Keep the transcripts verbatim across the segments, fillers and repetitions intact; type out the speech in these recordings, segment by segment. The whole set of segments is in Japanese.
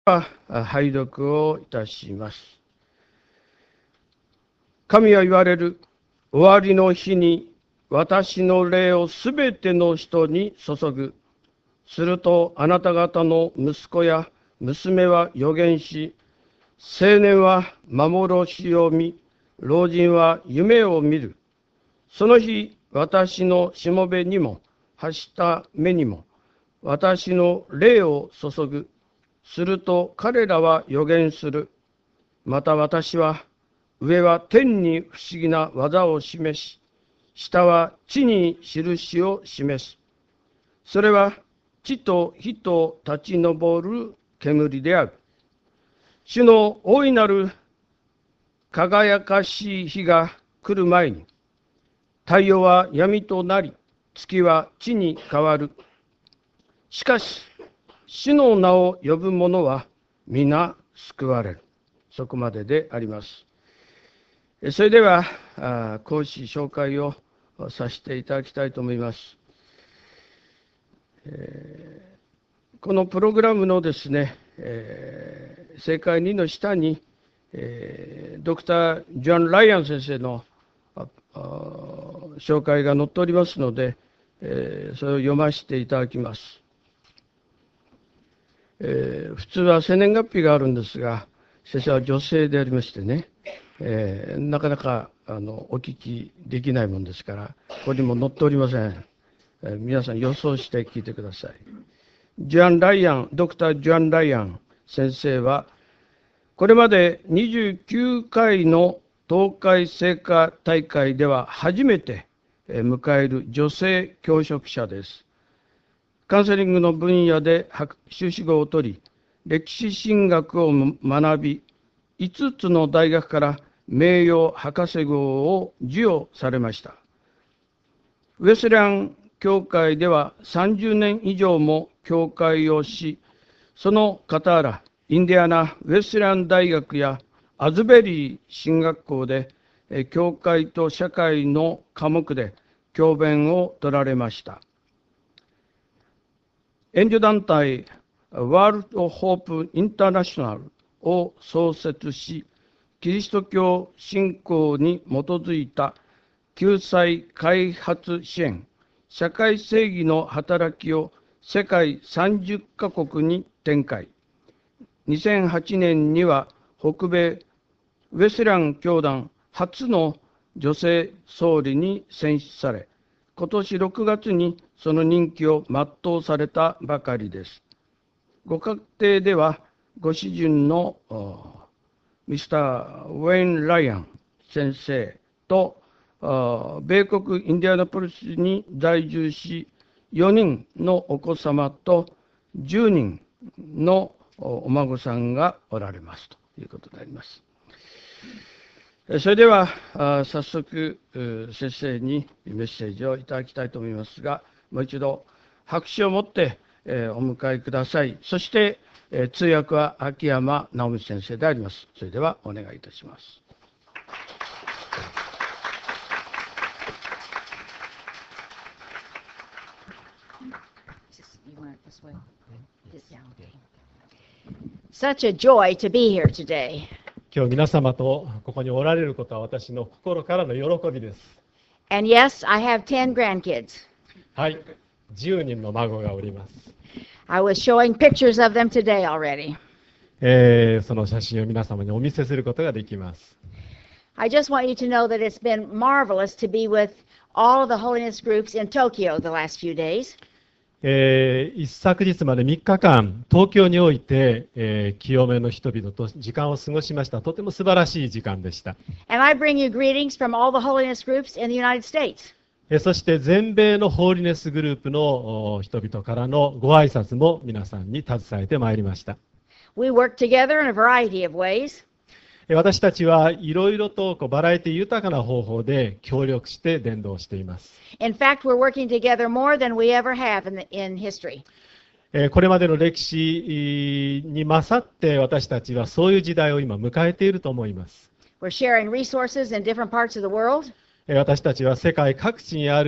拝読をいたします。神は言われる。終わりの日に私の霊をすべての人に注ぐ。するとあなた方の息子や娘は預言し、青年は幻を見、老人は夢を見る。その日、私のしもべにも、はした目にも、私の霊を注ぐ。すると彼らは預言する。また私は、上は天に不思議な技を示し、下は地に印を示す。それは地と火と立ち上る煙である。主の大いなる輝かしい日が来る前に、太陽は闇となり、月は地に変わる。しかし、主の名を呼ぶ者は皆救われる。そこまでであります。それでは、講師紹介をさせていただきたいと思います。このプログラムのですね、正解にの下に、ドクター・ジョン・ライアン先生の紹介が載っておりますので、それを読ませていただきます。えー、普通は生年月日があるんですが、先生は女性でありましてね、えー、なかなかあのお聞きできないものですから、ここにも載っておりません。えー、皆さん予想して聞いてください。ジョアン・ライアン、ドクター・ジョアン・ライアン先生は、これまでにじゅうきゅうかいの東海聖火大会では初めて迎える女性教職者です。カウンセリングの分野で修士号を取り、歴史神学を学び、いつつの大学から名誉博士号を授与されました。ウェスレアン教会ではさんじゅうねん以上も教会をし、その傍ら、インディアナ・ウェスレアン大学やアズベリー神学校で、教会と社会の科目で教鞭を取られました。援助団体ワールド・ホープ・インターナショナルを創設し、キリスト教信仰に基づいた救済開発支援、社会正義の働きを世界さんじゅっかこくに展開。にせんはちねんには北米ウェスレアン教団初の女性総理に選出され、今年ろくがつにその任期を全うされたばかりです。ご家庭では、ご主人のミスター・ウェイン・ライアン先生と、米国インディアナポリスに在住し、よにんのお子様とじゅうにんのお孫さんがおられますということであります。それでは早速先生にメッセージをいただきたいと思いますが、もう一度拍手を持ってお迎えください。そして通訳は秋山直美先生であります。それではお願いいたします。 Such a joy to be here today. 今日皆様とここにおられることは私の心からの喜びです。 And yes, I have ten grandkids. はい、じゅうにんの孫がおります。 I was showing pictures of them today already. えー、その写真を皆様にお見せすることができます。 I just want you to know that it's been marvelous to be with all of the holiness groups in Tokyo the last few days. えー、一昨日までみっかかん、東京において、えー、清めの人々と時間を過ごしました。とても素晴らしい時間でした。 And I bring you greetings from all the holiness groups in the United States. えー、そして全米のホーリネスグループの人々からのご挨拶も皆さんに携えてまいりました。 We work together in a variety of ways. 私たちはいろいろとこうバラエティ豊かな方法で協力して伝道しています。 In fact, we're working together more than we ever have in, the, in history. これまでの歴史に勝って私たちはそういう時代を今迎えていると思います。 We're sharing resources in different parts of the world. 私たちは世界各地にある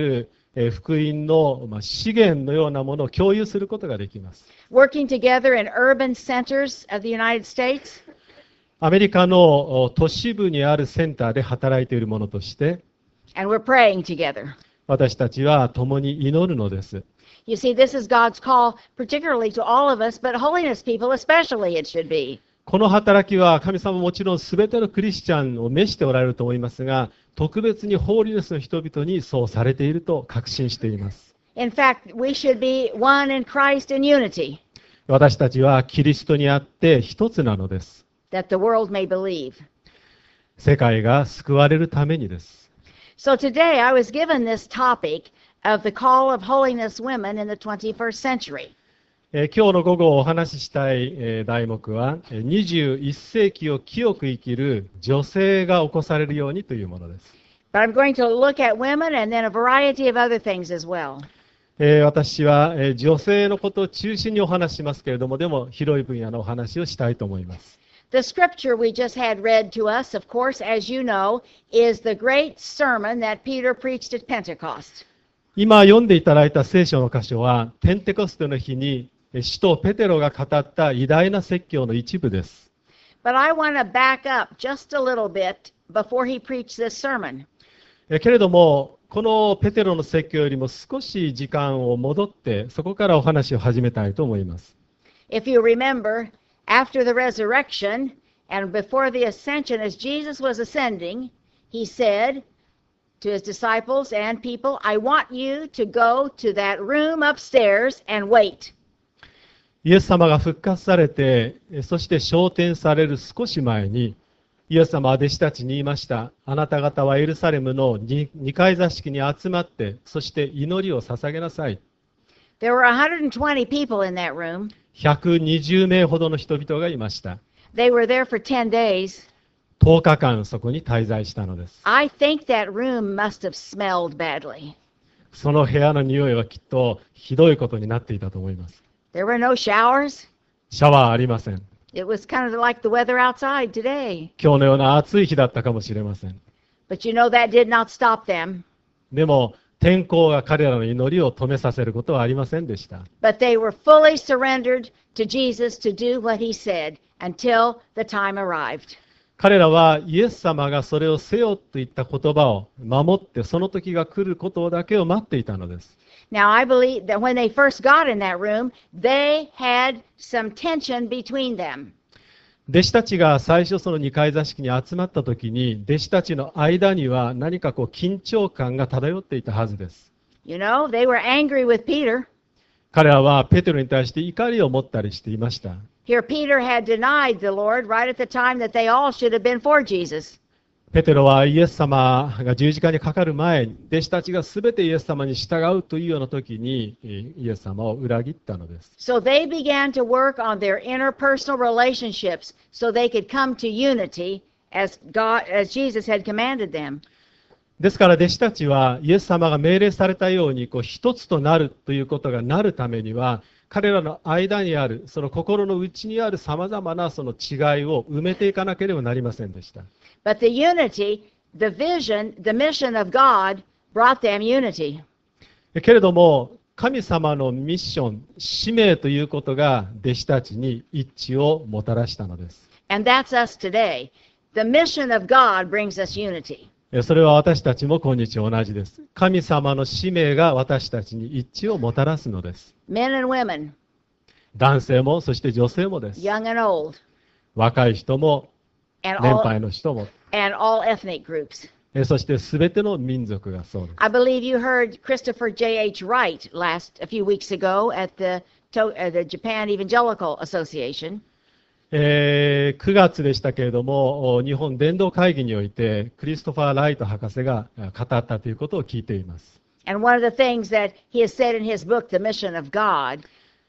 えー福音のまあ資源のようなものを共有することができます。 working together in urban centers of the United States, アメリカのお都市部にあるセンターで働いているものとして、 and we're praying together. 私たちは共に祈るのです。 You see, this is God's call, particularly to all of us, but holiness people especially, it should be. この働きは神様もちろん全てのクリスチャンを召しておられると思いますが、特別にホーリネスの人々にそうされていると確信しています。 In fact, we should be one in Christ in unity, 私たちはキリストにあって一つなのです。 that the world may believe. 世界が救われるためにです。 So today I was given this topic of the call of holiness women in the twenty-first century. えー今日の午後お話ししたい、えー題目は、えーにじゅういっ世紀を清く生きる女性が起こされるようにというものです。 But I'm going to look at women and then a variety of other things as well. えー私は、えー女性のことを中心にお話ししますけれども、でも広い分野のお話をしたいと思います。 The scripture we just had read to us, of course, as you know, is the great sermon that Peter preached at Pentecost. 今読んでいただいた聖書の箇所は、ペンテコステの日にえー使徒ペテロが語った偉大な説教の一部です。 But I want to back up just a little bit before he preached this sermon. えーけれども、このペテロの説教よりも少し時間を戻って、そこからお話を始めたいと思います。 If you remember, after the resurrection and before the ascension, as Jesus was ascending, he said to his disciples and people, I want you to go to that room upstairs and wait. イエス様が復活されて、えそして昇天される少し前に、イエス様は弟子たちに言いました。あなた方はエルサレムのに二階座敷に集まって、そして祈りを捧げなさい。 There were one hundred twenty people in that room. ひゃくにじゅう名ほどの人々がいました。 They were there for ten days. とおかかんそこに滞在したのです。 I think that room must have smelled badly. その部屋の匂いはきっとひどいことになっていたと思います。 There were no showers. シャワーありません。 It was kind of like the weather outside today. 今日のような暑い日だったかもしれません。 But you know that did not stop them. でも、天候が彼らの祈りを止めさせることはありませんでした。 But they were fully surrendered to Jesus to do what he said until the time arrived. 彼らはイエス様がそれをせよと言った言葉を守って、その時が来ることだけを待っていたのです。 Now, I believe that when they first got in that room, they had some tension between them. 弟子たちが最初その二階座敷に集まった時に、弟子たちの間には何かこう緊張感が漂っていたはずです。 You know, they were angry with Peter. 彼らはペテロに対して怒りを持ったりしていました。 Here, Peter had denied the Lord right at the time that they all should have been for Jesus. ペテロはイエス様が十字架にかかる前に、弟子たちがすべてイエス様に従うというような時に、イエス様を裏切ったのです。 So they began to work on their interpersonal relationships so they could come to unity as God, as Jesus had commanded them. ですから弟子たちはイエス様が命令されたようにこう一つとなるということがなるためには、彼らの間にある、その心の内にあるさまざまなその違いを埋めていかなければなりませんでした。 But the unity, the vision, the mission of God brought them unity. けれども、神様のミッション、使命ということが弟子たちに一致をもたらしたのです。 And that's us today. The mission of God brings us unity. それは私たちも今日同じです。神様の使命が私たちに一致をもたらすのです。 Men and women, 男性もそして女性もです。 young and old, 若い人も and 年 all, 配の人も、 and all ethnic groups. そして全ての民族がそうです。 I believe you heard Christopher J H. Wright last a few weeks ago at the, to, uh, the Japan Evangelical Association. えーくがつでしたけれども、お日本伝道会議においてクリストファー・ライト博士が語ったということを聞いています。 And one of the things that he has said in his book, The Mission of God,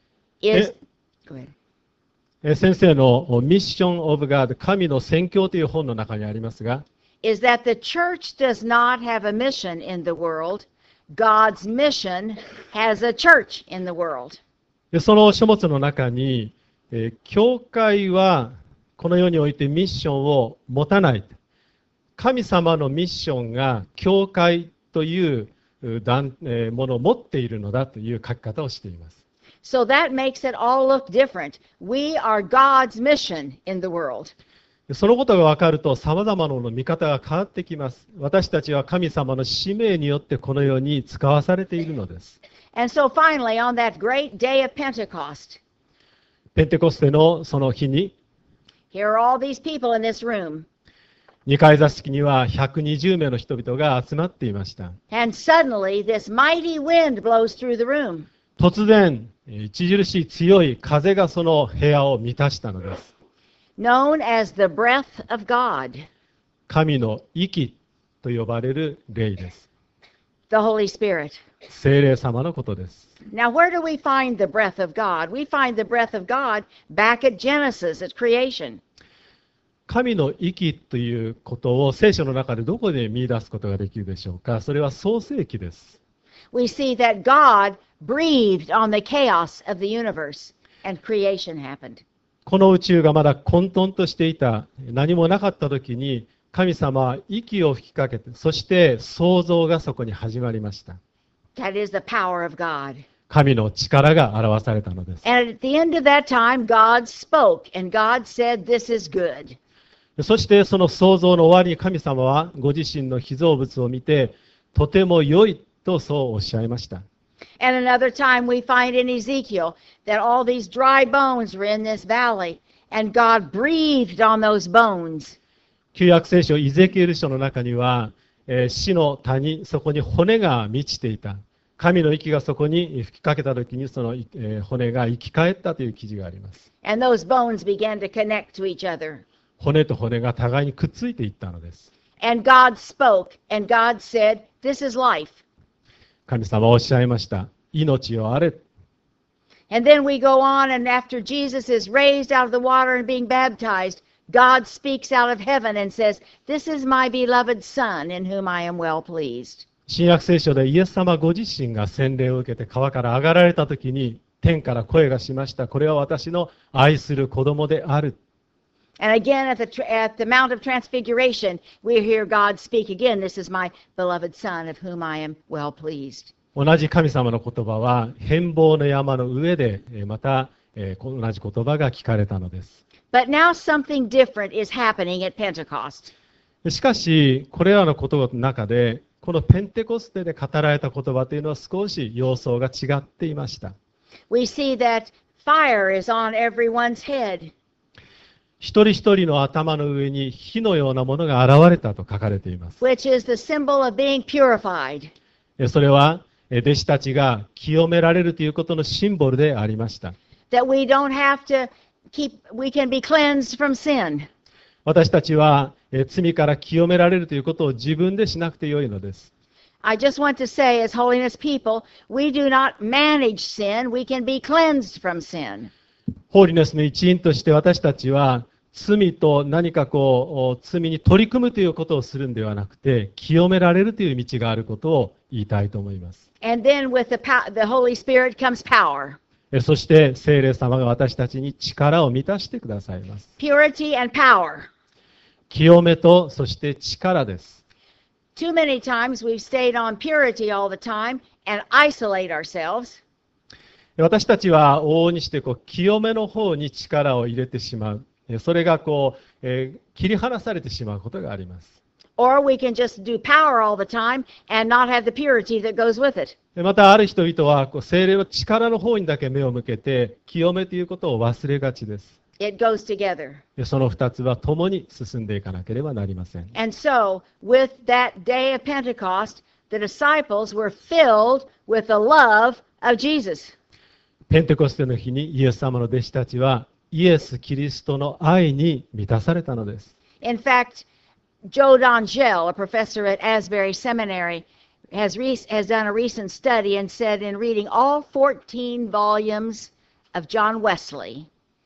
is. Go ahead. えー先生のおミッション・オブ・ガード、神の宣教という本の中にありますが、 Is that the church does not have a mission in the world. God's mission has a church in the world. でその書物の中に、えー教会はこの世においてミッションを持たない。神様のミッションが教会という断えーものを持っているのだという書き方をしています。 So that makes it all look different. We are God's mission in the world. そのことが分かると様々な見方が変わってきます。私たちは神様の使命によってこの世に使わされているのです。 And so finally, on that great day of Pentecost, ペンテコステのその日に、 here are all these people in this room. 二階座敷にはひゃくにじゅうめいの人々が集まっていました。 And suddenly, this mighty wind blows through the room. 突然、著しい強い風がその部屋を満たしたのです。 Known as the breath of God, 神の息と呼ばれる霊です。 the Holy Spirit. 聖霊様のことです。 Now, where do we find the breath of God? We find the breath of God back at Genesis, at creation. 神の息ということを聖書の中でどこで見出すことができるでしょうか。それは創世記です。 We see that God breathed on the chaos of the universe, and creation happened. この宇宙がまだ混沌としていた、何もなかった時に神様は息を吹きかけて、そして創造がそこに始まりました。 That is the power of God. 神の力が表されたのです。 And at the end of that time, God spoke, and God said, "This is good." そしてその創造の終わりに神様はご自身の被造物を見て、とても良いとそうおっしゃいました。 And another time we find in Ezekiel that all these dry bones were in this valley, and God breathed on those bones. 旧約聖書イゼキエル書の中には、えー死の谷、そこに骨が満ちていた。神の息がそこに吹きかけたときにその、えー骨が生き返ったという記事があります。 And those bones began to connect to each other. 骨と骨が互いにくっついていったのです。 And God spoke, and God said, "This is life." 神様はおっしゃいました。命をあれ。 And then we go on, and after Jesus is raised out of the water and being baptized, God speaks out of heaven and says, "This is my beloved Son, in whom I am well pleased." 新約聖書でイエス様ご自身が洗礼を受けて川から上がられたときに天から声がしました。これは私の愛する子供である。 And again at the, tr- at the Mount of Transfiguration, we hear God speak again, "This is my beloved Son, of whom I am well pleased." 同じ神様の言葉は変貌の山の上でえーまたえー同じ言葉が聞かれたのです。 But now something different is happening at Pentecost. しかしこれらの言葉の中でこのペンテコステで語られた言葉というのは少し様相が違っていました。 We see that fire is on everyone's head. 一人一人の頭の上に火のようなものが現れたと書かれています。 which is the symbol of being purified. えそれはえ弟子たちが清められるということのシンボルでありました。 That we don't have to keep, we can be cleansed from sin. 私たちはえ罪から清められるということを自分でしなくてよいのです。 I just want to say, as holiness people, we do not manage sin, we can be cleansed from sin. ホーリネスの一員として私たちは罪と何かこう罪に取り組むということをするんではなくて清められるという道があることを言いたいと思います。 And then with the, pow- the Holy Spirit comes power. えそして聖霊様が私たちに力を満たしてくださいます。 Purity and power. 清めとそして力です。 Too many times we've stayed on purity all the time and isolate ourselves. 私たちは往々にしてこう清めの方に力を入れてしまう。それがこう、えー切り離されてしまうことがあります。 Or we can just do power all the time and not have the purity that goes with it. またある人々はこう聖霊の力の方にだけ目を向けて清めということを忘れがちです。 It goes together. その二つは共に進んでいかなければなりません。 And so, with that day of Pentecost, the disciples were filled with the love of Jesus. ペンテコステの日にイエス様の弟子たちはイエス・キリストの愛に満たされたのです。 In fact, Joe Dongell, a professor at Asbury Seminary, has, re- has done a recent study and said in reading all fourteen volumes of John Wesley,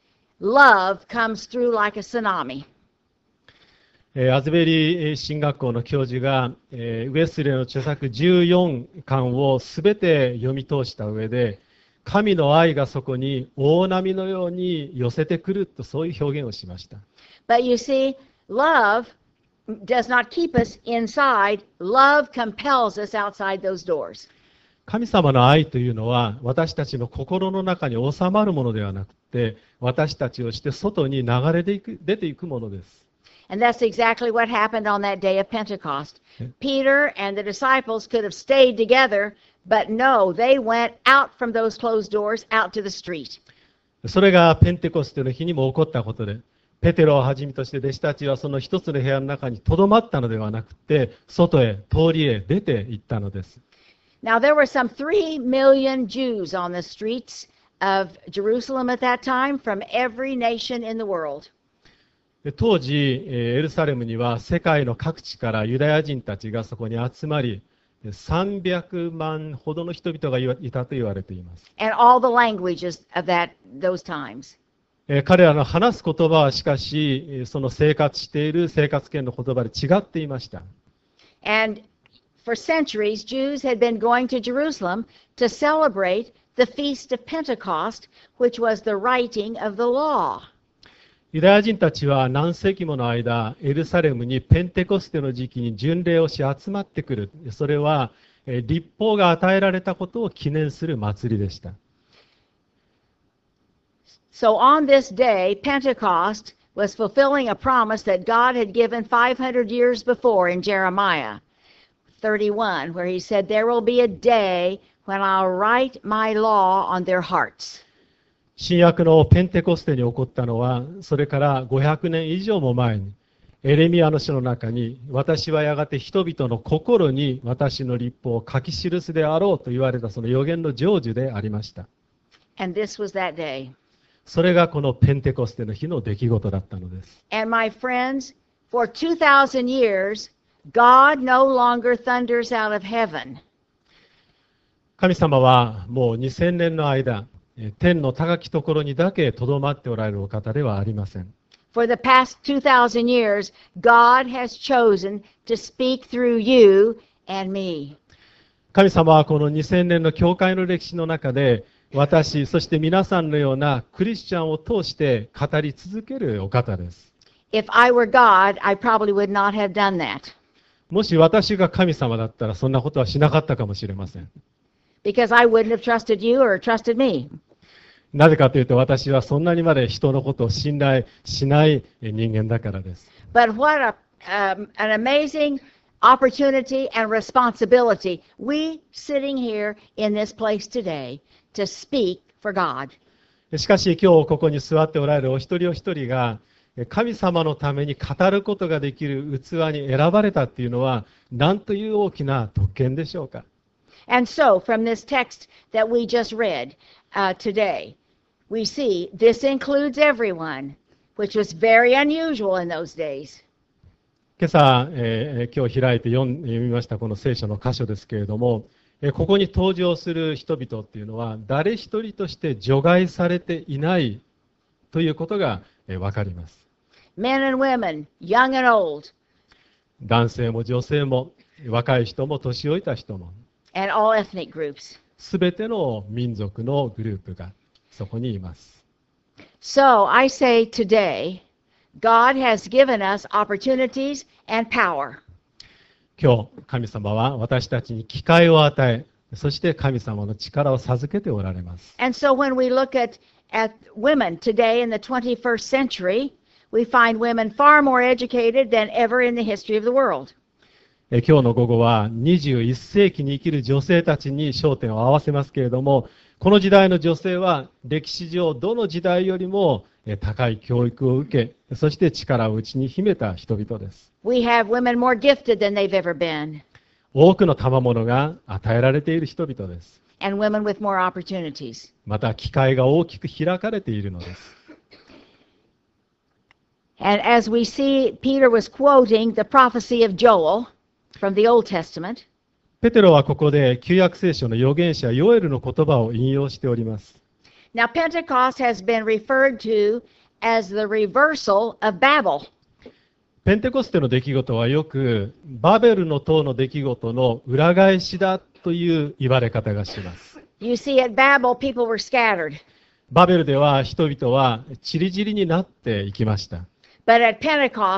love comes through like a tsunami. えーアズベリー神学校の教授が、えーウェスレーの著作じゅうよんかんをすべて読み通した上で神の愛がそこに大波のように寄せてくるとそういう表現をしました。 But you see, love does not keep us inside. Love compels us outside those doors. 神様の愛というのは私たちの心の中に収まるものではなくて、私たちをして外に流れていく、出ていくものです。 And that's exactly what happened on that day of Pentecost. Peter and the disciples could have stayed together, but no, they went out from those closed doors out to the street. それがペンテコステの日にも起こったことで、ペテロをはじめとして弟子たちはその一つの部屋の中にとどまったのではなくて、外へ、通りへ出て行ったのです。 Now there were some three million Jews on the streets of Jerusalem at that time from every nation in the world. 当時、エルサレムには世界の各地からユダヤ人たちがそこに集まり、さんびゃくまんほどの人々がいたと言われています。 And all the languages of that, those times. 彼らの話す言葉はしかし、その生活している生活圏の言葉で違っていました。 And for centuries, Jews had been going to Jerusalem to celebrate the Feast of Pentecost, which was the writing of the law. ユダヤ人たちは何世紀もの間、エルサレムにペンテコステの時期に巡礼をし集まってくる。それは律法が与えられたことを記念する祭りでした。 So on this day, Pentecost was fulfilling a promise that God had given five hundred years before in Jeremiah thirty-one, where he said, "There will be a day when I'll write my law on their hearts." 新約のペンテコステに起こったのは、それからごひゃくねん以上も前に、エレミヤの書の中に、私はやがて人々の心に私の律法を書き記すであろうと言われたその予言の成就でありました。 And this was that day. それがこのペンテコステの日の出来事だったのです。 And my friends, for two thousand years, God no longer thunders out of heaven. 神様はもうにせんねんの間、天の高きところにだけとどまっておられるお方ではありません。 For the past two thousand years, God has chosen to speak through you and me. 神様はこのにせんねんの教会の歴史の中で、私、そして皆さんのようなクリスチャンを通して語り続けるお方です。 If I were God, I probably would not have done that. もし私が神様だったらそんなことはしなかったかもしれません。 Because I wouldn't have trusted you or trusted me. なぜかというと私はそんなにまで人のことを信頼しない人間だからです。 But what a, um, an amazing opportunity and responsibility. We sitting here in this place today to speak for God. しかし今日ここに座っておられるお一人お一人が神様のために語ることができる器に選ばれたっていうのは何という大きな特権でしょうか。 And so from this text that we just read uh, today, we see this includes everyone, which was very unusual in those days. 今朝、えー、今日開いて読みましたこの聖書の箇所ですけれども、えー、ここに登場する人々っていうのは誰一人として除外されていないということが、えー、分かります。 Men and women, young and old. 男性も女性も若い人も年老いた人も。 And all ethnic groups. すべての民族のグループがそこにいます。 So I say today, God has given us opportunities and power. 今日、神様は私たちに機会を与え、そして神様の力を授けておられます。 And so when we look at, at women today in the twenty-first century, we find women far more educated than ever in the history of the world. 今日の午後はにじゅういっ世紀に生きる女性たちに焦点を合わせますけれども、この時代の女性は歴史上どの時代よりも高い教育を受け、そして力を内に秘めた人々です。 We have women more gifted than they've ever been. 多くの賜物が与えられている人々です。 And women with more opportunities. また機会が大きく開かれているのです。 And as we see, Peter was quoting the prophecy of Joel from the Old Testament. ペテロはここで旧約聖書の預言者ヨエルの言葉を引用しております。 Now Pentecost has been referred to as the reversal of Babel. ペンテコステの出来事はよくバベルの塔の出来事の裏返しだという言われ方がします。 You see, at Babel, people were scattered. バベルでは人々は散り散りになっていきました。 But at Pentecost,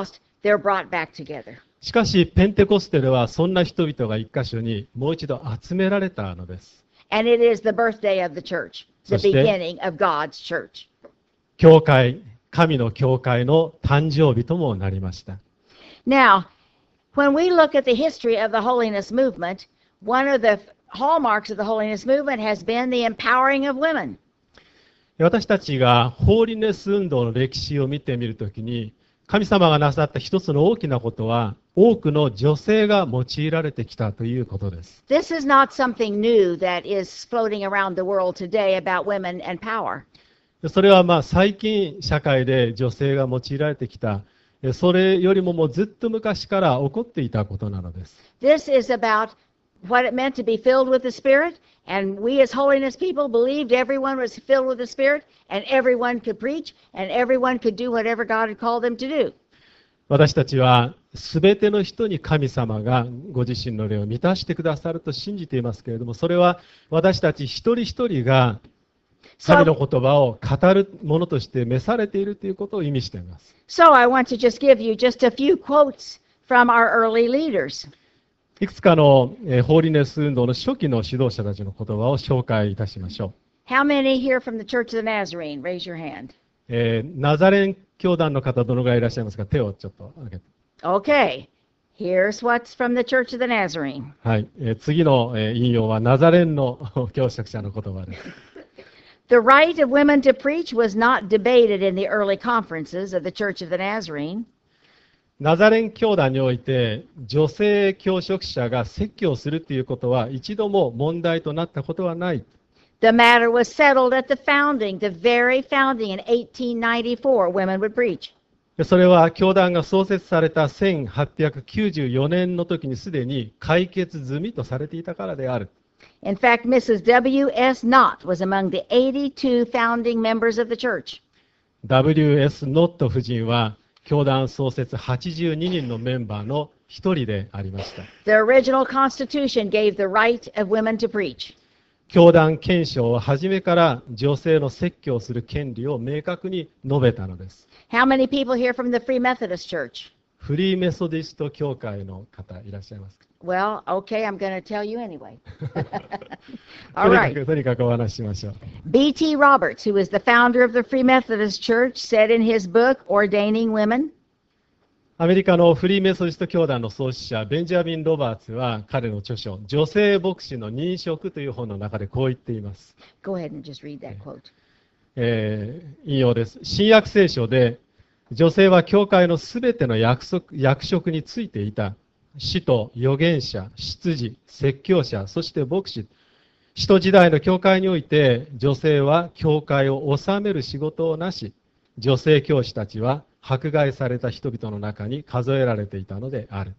they're brought back together. しかし、ペンテコステではそんな人々が一箇所にもう一度集められたのです。 And it is the birthday of the church, the そして、 beginning of God's church. 教会、神の教会の誕生日ともなりました。 Now, when we look at the history of the holiness movement, one of the hallmarks of the holiness movement has been the empowering of women. 私たちがホーリネス運動の歴史を見てみるときに、神様がなさった一つの大きなことは、多くの女性が用いられてきたということです。 This is not something new that is floating around the world today about women and power. それはまあ最近社会で女性が用いられてきた、それよりももうずっと昔から起こっていたことなのです。 This is about what it meant to be filled with the Spirit, and we as holiness people believed everyone was filled with the Spirit, and everyone could preach, and everyone could do whatever God had called them to do. 私たちはすべての人に神様がご自身の霊を満たしてくださると信じていますけれども、それは私たち一人一人が神の言葉を語るものとして召されているということを意味しています。 So I want to just give you just a few quotes from our early leaders. いくつかの、えー、ホーリネス運動の初期の指導者たちの言葉を紹介いたしましょう。 How many here from the Church of the Nazarene? Raise your hand. えー、ナザレン教団の方、どのぐらいいらっしゃいますか？手をちょっと挙げて。 Okay. Here's what's from the Church of the Nazarene. はい、えー、次の、えー、引用はナザレンの教職者の言葉です。 The right of women to preach was not debated in the early conferences of the Church of the Nazarene. ナザレン教団において女性教職者が説教するということは一度も問題となったことはない。 The matter was settled at the founding, the very founding in eighteen ninety-four, women would preach. それは教団が創設されたせんはっぴゃくきゅうじゅうよねんの時にすでに解決済みとされていたからである。 In fact, Missus W S Knott was among the eighty-two founding members of the church. ダブリューエス ノット夫人は教団創設はちじゅうににんのメンバーの一人でありました。 The original Constitution gave the right of women to preach. 教団憲章は初めから女性の説教する権利を明確に述べたのです。 How many people here from the Free Methodist Church? フリーメソディスト教会の方いらっしゃいますか？ Well, okay, I'm going to tell you anyway. と All にか right. くとにかくお話ししましょう。 B T Roberts, who is the founder of the Free Methodist Church, said in his book, Ordaining Women, アメリカのフリーメソディスト教団の創始者ベンジャミン・ロバーツは彼の著書「女性牧師の認職」という本の中でこう言っています。 go ahead and just read that quote. えー引用です。新約聖書で女性は教会のすべての役職役職についていた。使徒、預言者、執事、説教者、そして牧師。使徒時代の教会において女性は教会を治める仕事をなし、女性教師たちは迫害された人々の中に数えられていたのである。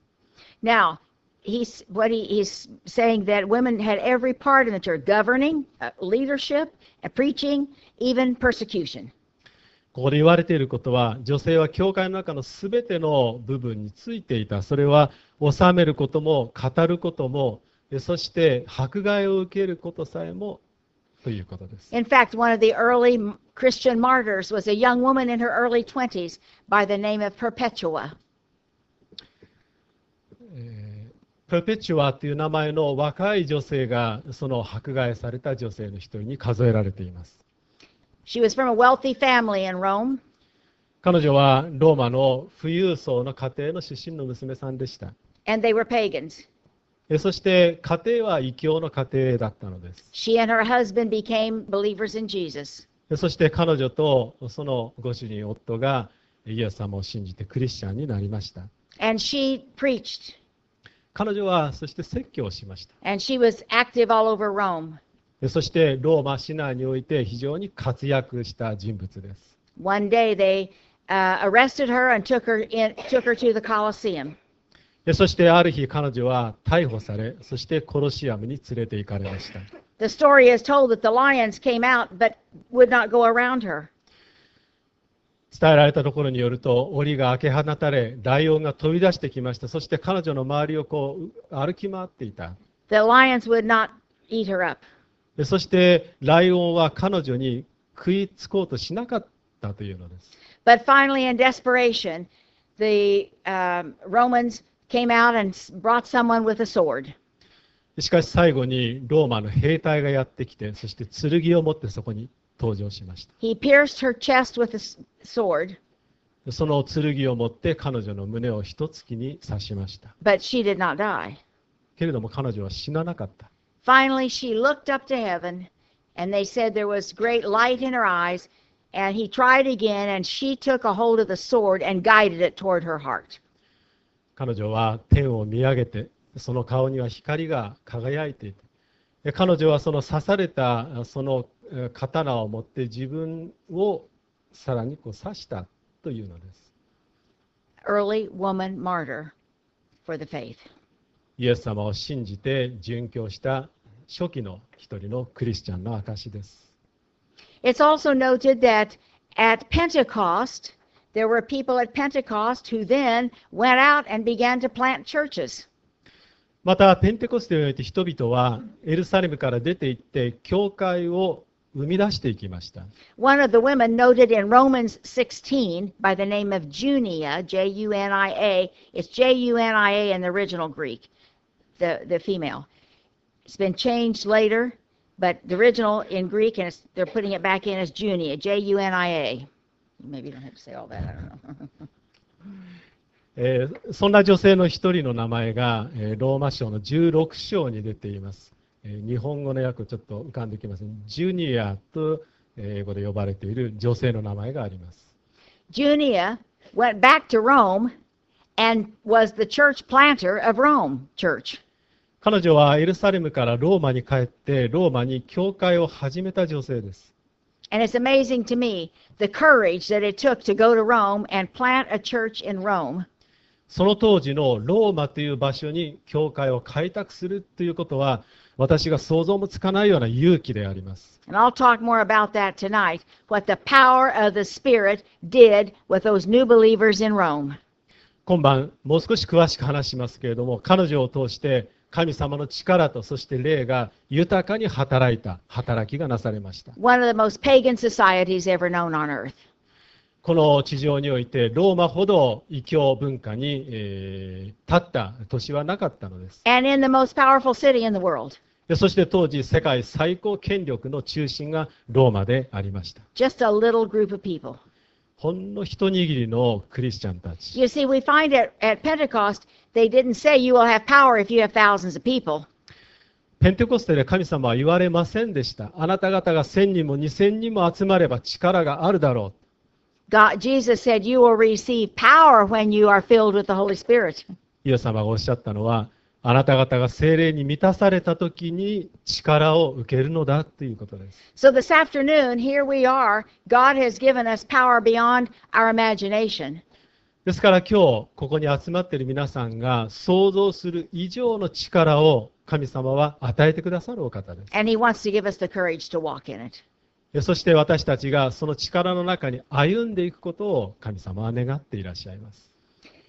Now, he's what he, he's saying that women had every part in the church, governing, uh, leadership, uh, preaching, even persecution. ここで言われていることは、女性は教会の中のすべての部分についていた。それは治めることも語ることも、そして迫害を受けることさえもということです。 In fact, one of the early Christian martyrs was a young woman in her early twenties by the name of Perpetua. プロペチュアという名前の若い女性がその迫害された女性の一人に数えられています。 She was from a wealthy family in Rome. 彼女はローマの富裕層の家庭の出身の娘さんでした。 And they were pagans. そして家庭は異教の家庭だったのです。 She and her husband became believers in Jesus. そして彼女とそのご主人、夫がイエス様を信じてクリスチャンになりました。 And she preached. 彼女はそして説教をしました。 And she was active all over Rome. そしてローマ市内において非常に活躍した人物です。 One day they uh, arrested her and took her in, took her to the Colosseum. そしてある日彼女は逮捕され、そしてコロシアムに連れて行かれました。 The story is told that the lions came out but would not go around her. 伝えられたところによると、檻が開け放たれ、ライオンが飛び出してきました。そして彼女の周りをこう歩き回っていた。 The lions would not eat her up. そしてライオンは彼女に食いつこうとしなかったというのです。 But finally, in desperation, the um, Romans came out and brought someone with a sword. しかし最後にローマの兵隊がやってきて、そして剣を持ってそこに登場しました。 He pierced her chest with a s- sword, その剣を持って彼女の胸を一突きに刺しました。 but she did not die. けれども彼女は死ななかった。 Finally, she looked up to heaven, and they said there was great light in her eyes, and he tried again, and she took a hold of the sword and guided it toward her heart. 彼女は天を見上げて、その顔には光が輝いていて、彼女はその刺されたその刀を持って自分をさらにこう刺したというのです。 Early woman martyr for the faith. イエス様を信じて殉教した初期の一人のクリスチャンの証です。 It's also noted that at Pentecost, there were people at Pentecost who then went out and began to plant churches. またペンテコステにおいて人々はエルサレムから出て行って教会を生み出していきました。 One of the women noted in Romans sixteen by the name of Junia, J U N I A. It's J U N I A in the original Greek, the, the female. It's been changed later, but the original in Greek, and it's, they're putting it back in as Junia, J U N I A. Maybe you don't have to say all that, I don't know. えーそんな女性の一人の名前が、えーローマ書のじゅうろく章に出ています。えー日本語の訳ちょっと浮かんできます。ジュニアと英語で呼ばれている女性の名前があります。 Junia went back to Rome and was the church planter of Rome Church. 彼女はエルサレムからローマに帰ってローマに教会を始めた女性です。 And it's amazing to me the courage that it took to go to Rome and plant a church in Rome. その当時のローマという場所に教会を開拓するということは私が想像もつかないような勇気であります。 And I'll talk more about that tonight, what the power of the Spirit did with those new believers in Rome. 今晩もう少し詳しく話しますけれども、彼女を通して神様の力とそして霊が豊かに働いた働きがなされました。 One of the most pagan societies ever known on earth. この地上においてローマほど異教文化に、えー、立った都市はなかったのです。 And in the most powerful city in the world. でそして当時世界最高権力の中心がローマでありました。 Just a little group of people. ほんの一握りのクリスチャンたち。 You see, we find at, at Pentecost, they didn't say you will have power if you have thousands of people. ペンテコステで神様は言われませんでした。あなた方が千人も二千人も集まれば力があるだろう。 God, Jesus said you will receive power when you are filled with the Holy Spirit. イエス様がおっしゃったのは、あなた方が聖霊に満たされたときに力を受けるのだということです。 So this afternoon, here we are. God has given us power beyond our imagination. ですから今日ここに集まっている皆さんが想像する以上の力を神様は与えてくださるお方です。 And He wants to give us the courage to walk in it. そして私たちがその力の中に歩んでいくことを神様は願っていらっしゃいます。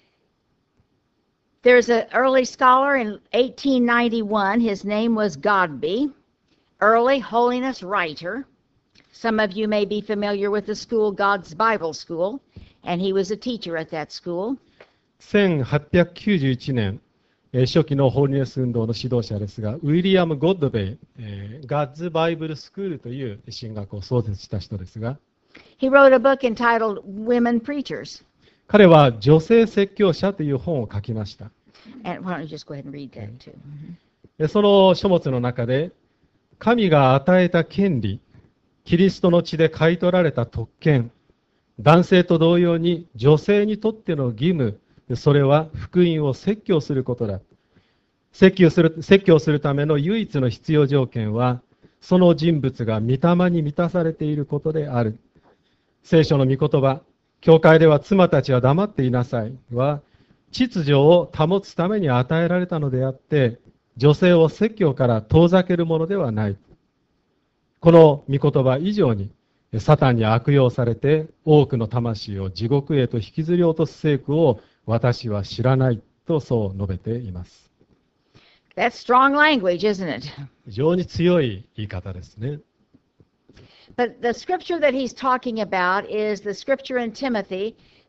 There's an early scholar in eighteen ninety-one. His name was Godby, early holiness writer. Some of you may be familiar with the school, God's Bible School, and he was a teacher at that school. せんはっぴゃくきゅうじゅういちねん、えー初期のホーリネス運動の指導者ですが、ウィリアム・ゴッドベイ、えー、ガッズ・バイブル・スクールという神学を創設した人ですが、 He wrote a book entitled Women Preachers. 彼は女性説教者という本を書きました。 And why don't you just go ahead and read that too? でその書物の中で、神が与えた権利、キリストの血で買い取られた特権、男性と同様に女性にとっての義務、それは福音を説教することだ。説教する、説教するための唯一の必要条件は、その人物が御霊に満たされていることである。聖書の御言葉、教会では妻たちは黙っていなさいは、秩序を保つために与えられたのであって、女性を説教から遠ざけるものではない。この御言葉以上に、サタンに悪用されて多くの魂を地獄へと引きずり落とす聖句を私は知らないとそう述べています。 That's strong language, isn't it? 非常に強い言い方ですね。 But the scripture that he's talking about is the scripture in Timothy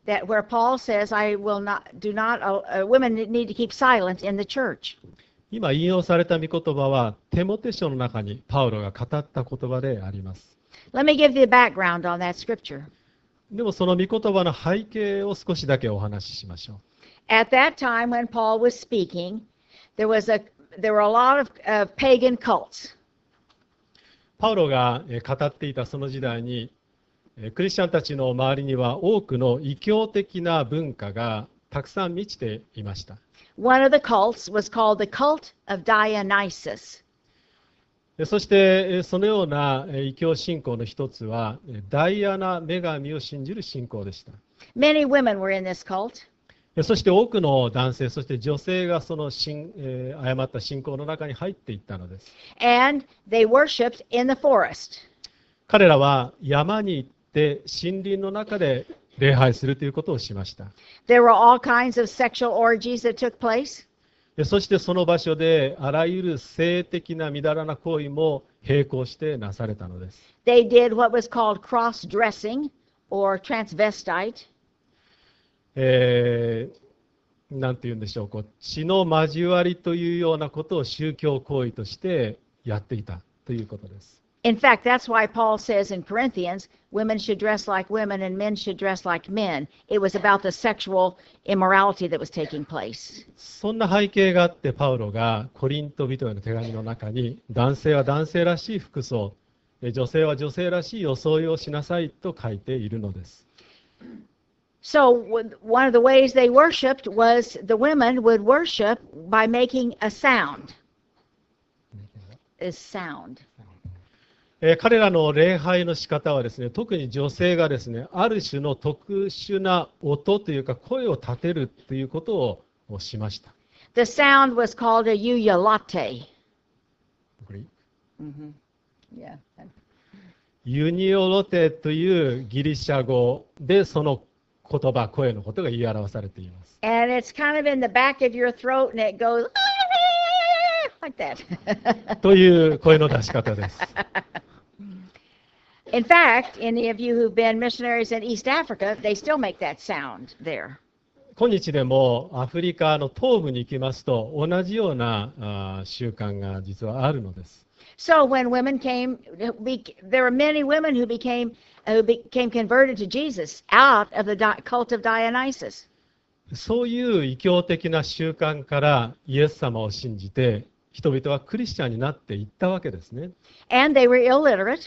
that where Paul says, I will not, do not, uh, women need to keep silent in the church. 今引用された御言葉は、テモテ書の中にパウロが語った言葉であります。 Let me give you a background on that scripture. でもその御言葉の背景を少しだけお話ししましょう。 At that time when Paul was speaking, there was a there were a lot of uh, pagan cults. パウロがえー語っていたその時代に、えークリスチャンたちの周りには多くの異教的な文化がたくさん満ちていました。 One of the cults was called the cult of Dionysus. えーそしてえーそのようなえー異教信仰の一つは、えーダイアナ女神を信じる信仰でした。 Many women were in this cult. えーそして多くの男性、そして女性がその信、えー誤った信仰の中に入っていったのです。 And they worshipped in the forest. 彼らは山に行って森林の中で礼拝するということをしました。 There were all kinds of sexual orgies that took place. でそしてその場所であらゆる性的なみだらな行為も並行してなされたのです。 They did what was called cross-dressing or transvestite. えー、なんて言うんでしょう、こう血の交わりというようなことを宗教行為としてやっていたということです。 In fact, that's why Paul says in Corinthians, women should dress like women and men should dress like men. It was about the sexual immorality that was taking place. そんな背景があってパウロがコリント人への手紙の中に、男性は男性らしい服装、女性は女性らしい装いをしなさいと書いているのです。 So one of the ways they worshipped was the women would worship by making a sound. A sound. えー彼らの礼拝の仕方はですね、特に女性がですね、ある種の特殊な音というか声を立てるということをしました。 The sound was called a eulate. Mm-hmm. Yeah. ユニオロテというギリシャ語でその言葉、声のことが言い表されています。 And it's kind of in the back of your throat and it goes like that. という声の出し方です。 In fact, any of you who've been missionaries in East Africa, they still make that sound there. 今日でもアフリカの東部に行きますと同じようなあ習慣が実はあるのです。 So when women came, there were many women who became who became converted to Jesus out of the cult of Dionysus. そういう異教的な習慣からイエス様を信じて人々はクリスチャンになっていったわけですね。 And they were illiterate.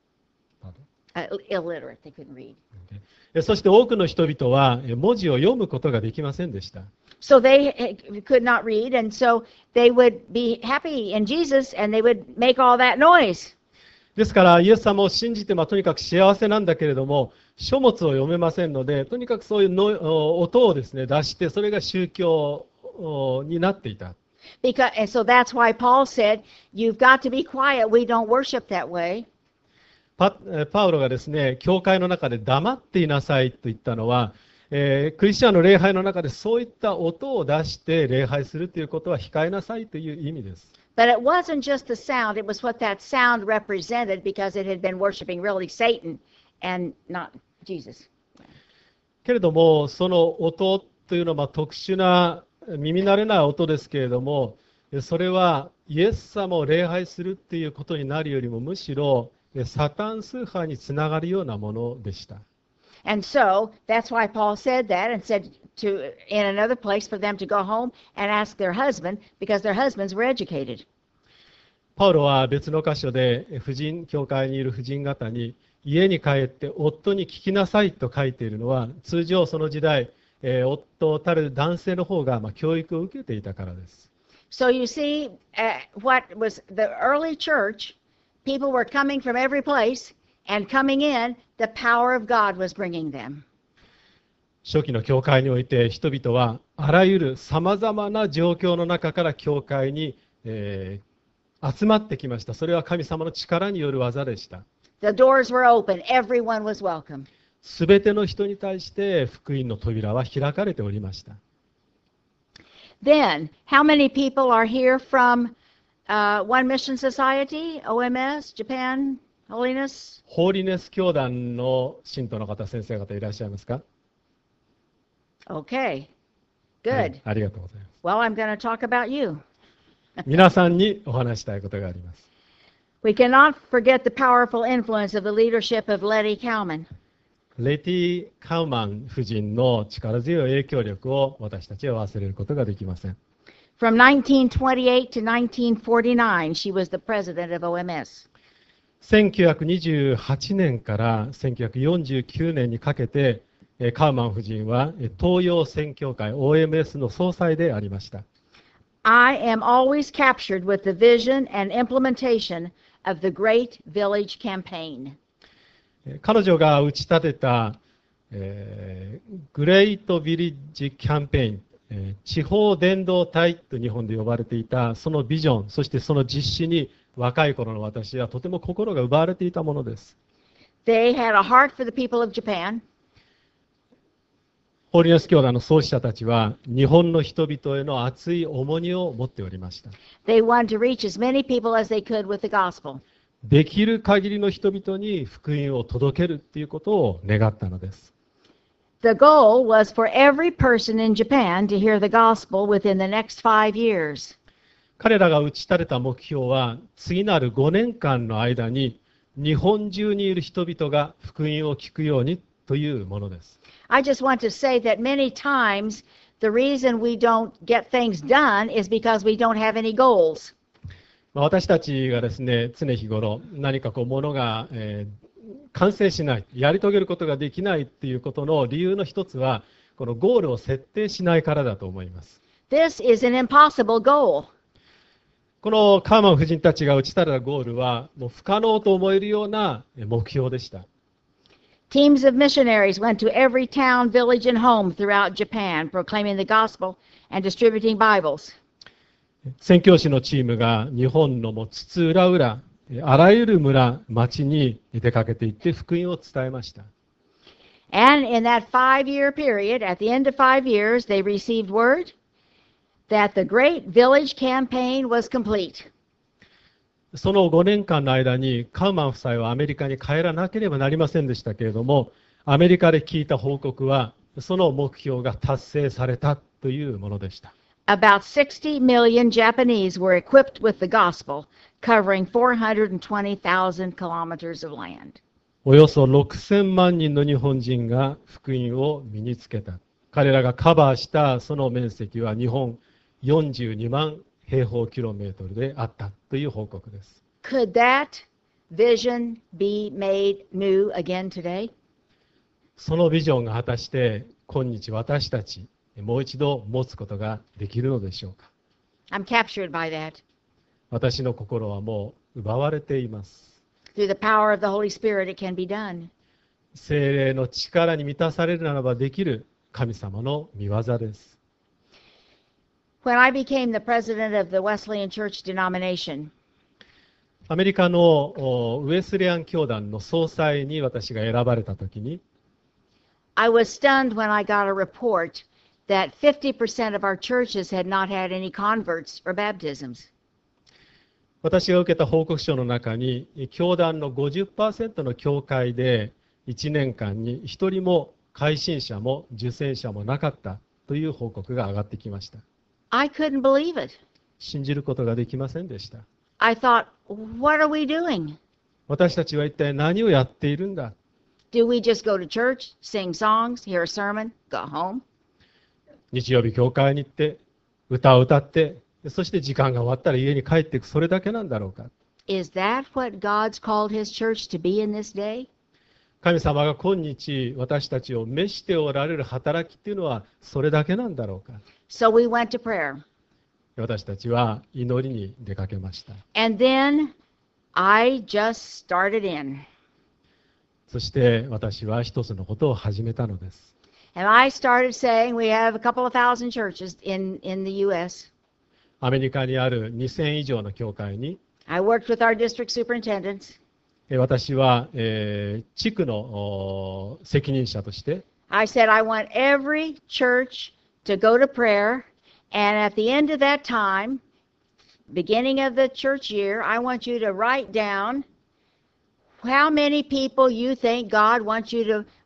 Uh, illiterate, they couldn't read. そして多くの人々は文字を読むことができませんでした。 So they could not read, and so they would be happy in Jesus, and they would make all that noise. ですからイエス様を信じて、まあ、とにかく幸せなんだけれども書物を読めませんので、とにかくそういうの音をですね出して、それが宗教になっていた。 Because, and so that's why Paul said, "You've got to be quiet. We don't worship that way." パ, パウロがですね、教会の中で黙っていなさいと言ったのは、えー、クリスチャンの礼拝の中でそういった音を出して礼拝するということは控えなさいという意味です。 But it wasn't just the sound, it was what that sound represented because it had been worshiping really Satan and not Jesus. けれども、その音というのはまあ特殊な耳慣れない音ですけれども、それはイエス様を礼拝するということになるよりもむしろサタン崇拝につながるようなものでした。 And so that's why Paul said that and said to in another place for them to go home and ask their husband because their husbands were educated. パウロは別の箇所で婦人教会にいる婦人方に家に帰って夫に聞きなさいと書いているのは、通常その時代、えー、夫たる男性の方がまあ教育を受けていたからです。 So you see, uh, what was the early church? People were coming from every place, and coming in, the power of God was bringing them. 初期の教会において人々はあらゆるさまざまな状況の中から教会に、えー、集まってきました。それは神様の力による技でした。 The doors were open, everyone was welcome. すべての人に対して福音の扉は開かれておりました。 Then, how many people are here from Uh, One Mission Society, O M S, Japan, Holiness? ホーリネス教団の信徒の方、先生方いらっしゃいますか？ Okay. はい Good. ありがとうございます。 Well, I'm going to talk about you. 皆さんにお話したいことがあります。 We cannot forget the powerful influence of the leadership of Letty Kalman. レティ・カウマン夫人の力強い影響力を私たちは忘れることができません。 From nineteen twenty-eight to nineteen forty-nine, she was the president of O M S. せんきゅうひゃくにじゅうはちねんからせんきゅうひゃくよんじゅうきゅうねんにかけて、えーカウマン夫人はえー東洋宣教会 オーエムエス の総裁でありました。 I am always captured with the vision and implementation of the Great Village Campaign. えー彼女が打ち立てた、えーグレート・ビリッジ・キャンペーン、えー地方伝道隊と日本で呼ばれていたそのビジョン、そしてその実施に若い頃の私はとても心が奪われていたものです。 They had a heart for the people of Japan. ホーリネス教団の創始者たちは日本の人々への熱い重荷を持っておりました。 They wanted to reach as many people as they could with the gospel. できる限りの人々に福音を届けるということを願ったのです。 The goal was for every person in Japan to hear the gospel within the next five years. 彼らが打ち立てた目標は次なるごねんかんの間に日本中にいる人々が福音を聞くようにというものです。 I just want to say that many times the reason we don't get things done is because we don't have any goals. まあ私たちがですね、常日頃何かこうものが、えー完成しない、やり遂げることができないっていうことの理由の一つは、このゴールを設定しないからだと思います。 This is an impossible goal. このカーマン夫人たちが打ち立てたゴールは、もう不可能と思えるような目標でした。 Teams of missionaries went to every town, village, and home throughout Japan, proclaiming the gospel and distributing Bibles. 宣教師のチームが日本のもう津々浦々、あらゆる村、町に出かけていって福音を伝えました。 And in that five-year period, at the end of five years, they received word that the Great Village Campaign was complete. そのごねんかんの間にカウマン夫妻はアメリカに帰らなければなりませんでしたけれども、アメリカで聞いた報告はその目標が達成されたというものでした。 About sixty million Japanese were equipped with the gospel, covering four hundred twenty thousand kilometers of land. およそろくせんまんにんの日本人が福音を身につけた。彼らがカバーしたその面積は日本よんじゅうにまん平方キロメートルであったという報告です。 Could that vision be made new again today? そのビジョンが果たして今日私たちもう一度持つことができるのでしょうか。 I'm captured by that. 私の心はもう奪われています。 Through the power of the Holy Spirit, it can be done. 聖霊の力に満たされるならばできる神様の御業です。 When I became the president of the Wesleyan Church denomination, アメリカのおウェスレアン教団の総裁に私が選ばれたときに、 I was stunned when I got a report that fifty percent of our churches had not had any converts or baptisms. 私が受けた報告書の中に、教団の ごじゅっパーセント の教会でいちねんかんに一人も改信者も受洗者もなかったという報告が上がってきました。 I couldn't believe it. 信じることができませんでした。 I thought, what are we doing? 私たちは一体何をやっているんだ。 Do we just go to church, sing songs, hear a sermon, go home? 日曜日教会に行って歌を歌ってそして時間が終わったら家に帰っていくそれだけなんだろうか。 Is that what God's called His church to be in this day? 神様が今日私たちを召しておられる働きっていうのはそれだけなんだろうか。 So we went to prayer. 私たちは祈りに出かけました。 And then I just started in. そして私は一つのことを始めたのです。 And I started saying we have a couple of thousand churches in, in the U S. アメリカにあるにせん以上の教会に I worked with our district superintendents. え私は、えー地区のお責任者として I said I want every church to go to prayer, and at the end of that time, beginning of the church year, I want you to write down how many people you think God wants you to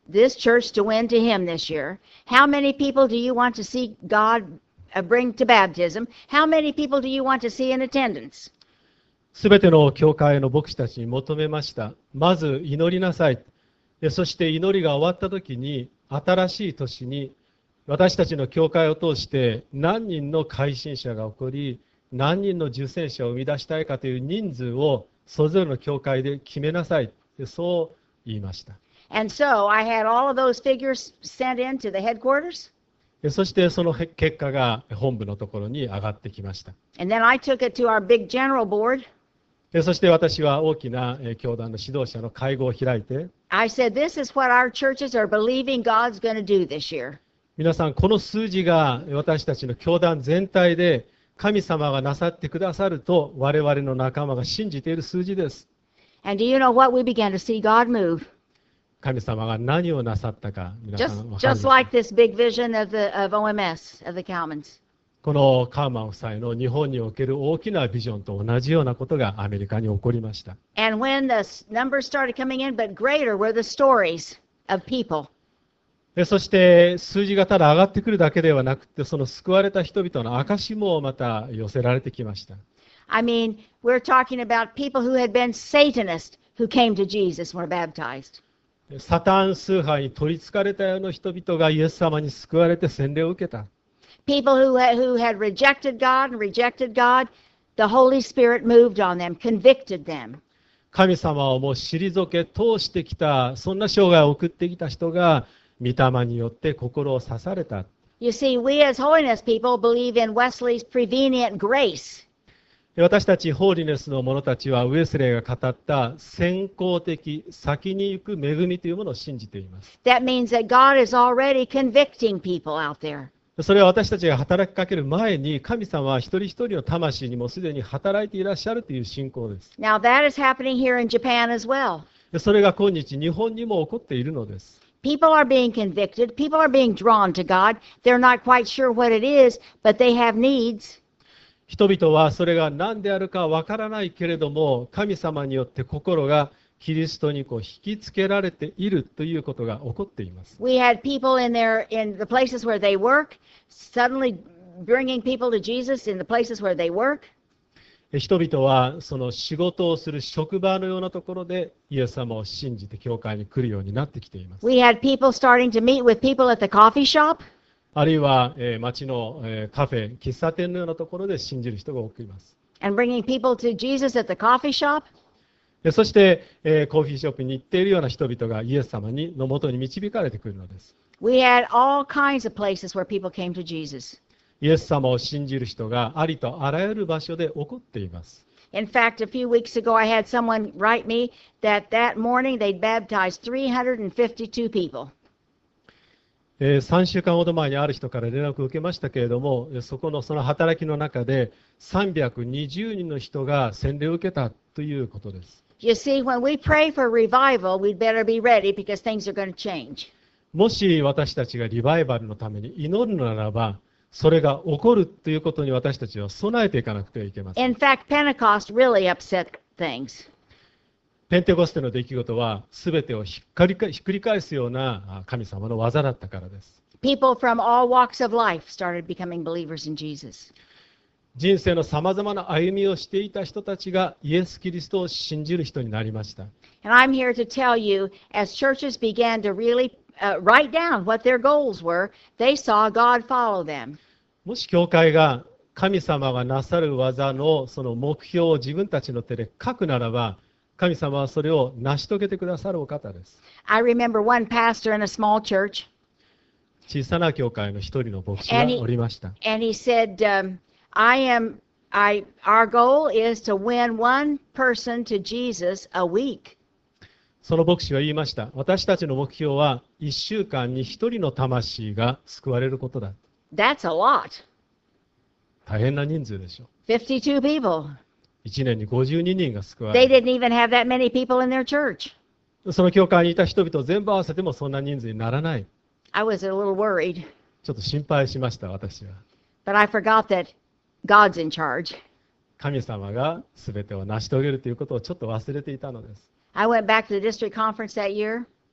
this church to win to Him this year? How many people do you want to see God uh, bring to baptism? How many people do you want to see in attendance? すべての教会の牧師たちに求めました。まず祈りなさい。でそして祈りが終わったときに、新しい年に私たちの教会を通して何人の改心者が起こり、何人の受選者を生み出したいかという人数をそれぞれの教会で決めなさい。でそう言いました。 And so I had all of those figures sent in to the headquarters. でそしてその結果が本部のところに上がってきました。 And then I took it to our big general board. でそして私は大きなえー教団の指導者の会合を開いて、 I said, this is what our churches are believing God's going to do this year. 皆さん、この数字が私たちの教団全体で神様がなさってくださると我々の仲間が信じている数字です。 And do you know what? We began to see God move. 神様が何をなさったか皆さん Just, 分かりま just すか。 like this big vision of the of O M S, of the Cowmans. このカーマン夫妻の日本における大きなビジョンと同じようなことがアメリカに起こりました。 And when the s- numbers started coming in, but greater were the stories of people. でそして数字がただ上がってくるだけではなくて、その救われた人々の証もまた寄せられてきました。 I mean, we're talking about people who had been Satanists who came to Jesus and were baptized. サタン崇拝に取りつかれたような人々がイエス様に救われて洗礼を受けた。 People who had, who had rejected God and rejected God, the Holy Spirit moved on them, convicted them. 神様をもう退け通してきた、そんな生涯を送ってきた人が御霊によって心を刺された。 You see, we as holiness people believe in Wesley's prevenient grace. 私たちホーリネスの者たちはウェスレーが語った先行的、先に行く恵みというものを信じています。 That means that God is already convicting people out there. それは私たちが働きかける前に神様は一人一人の魂にもすでに働いていらっしゃるという信仰です。 Now that is happening here in Japan as well. それが今日日本にも起こっているのです。 People are being convicted. People are being drawn to God. They're not quite sure what it is, but they have needs. 人々はそれが何であるかわからないけれども、神様によって心がキリストにこう引きつけられているということが起こっています。 We had people in their in the places where they work, suddenly bringing people to Jesus in the places where they work. 人々はその仕事をする職場のようなところでイエス様を信じて教会に来るようになってきています。 We had people starting to meet with people at the coffee shop. あるいは、えー町の、えーカフェ、喫茶店のようなところで信じる人が多くいます。 And bringing people to Jesus at the coffee shop. でそして、えーコーヒーショップに行っているような人々がイエス様にのもとに導かれてくるのです。 We had all kinds of places where people came to Jesus. イエス様を信じる人がありとあらゆる場所で起こっています。 In fact, a few weeks ago, I had someone write me that that morning they'd baptized three hundred fifty-two people. えーさんしゅうかんほど前にある人から連絡を受けましたけれども、そこのその働きの中でさんびゃくにじゅうにんの人が洗礼を受けたということです。 You see, when we pray for revival, we'd better be ready because things are going to change. もし私たちがリバイバルのために祈るならば、それが起こるということに私たちは備えていかなくてはいけません。 In fact, Pentecost really upset things. ペンテコステの出来事は全てをひっかりかひっくり返すようなあ神様の技だったからです。 People from all walks of life started becoming believers in Jesus. 人生のさまざまな歩みをしていた人たちがイエス・キリストを信じる人になりました。 And I'm here to tell you, as churches began to really uh, write down what their goals were, they saw God follow them. もし教会が神様がなさる技のその目標を自分たちの手で書くならば、神様はそれを成し遂げてくださるお方です。 I remember one pastor in a small church, 小さな教会の一人の牧師がおりました。 and he said, um, I am, I, our goal is to win one person to Jesus a week. その牧師は言いました。私たちの目標はいっしゅうかんにひとりの魂が救われることだ。 That's a lot. 大変な人数でしょ fifty-two people. う。いちねんにごじゅうににんが救わ They れる。 didn't even have that many people in their church. その教会にいた人々を全部合わせてもそんな人数にならない。 I was a little worried, ちょっと心配しました、私は。 but I forgot that God's in charge. 神様が全てを成し遂げるということをちょっと忘れていたのです。 I went back to the district conference that year,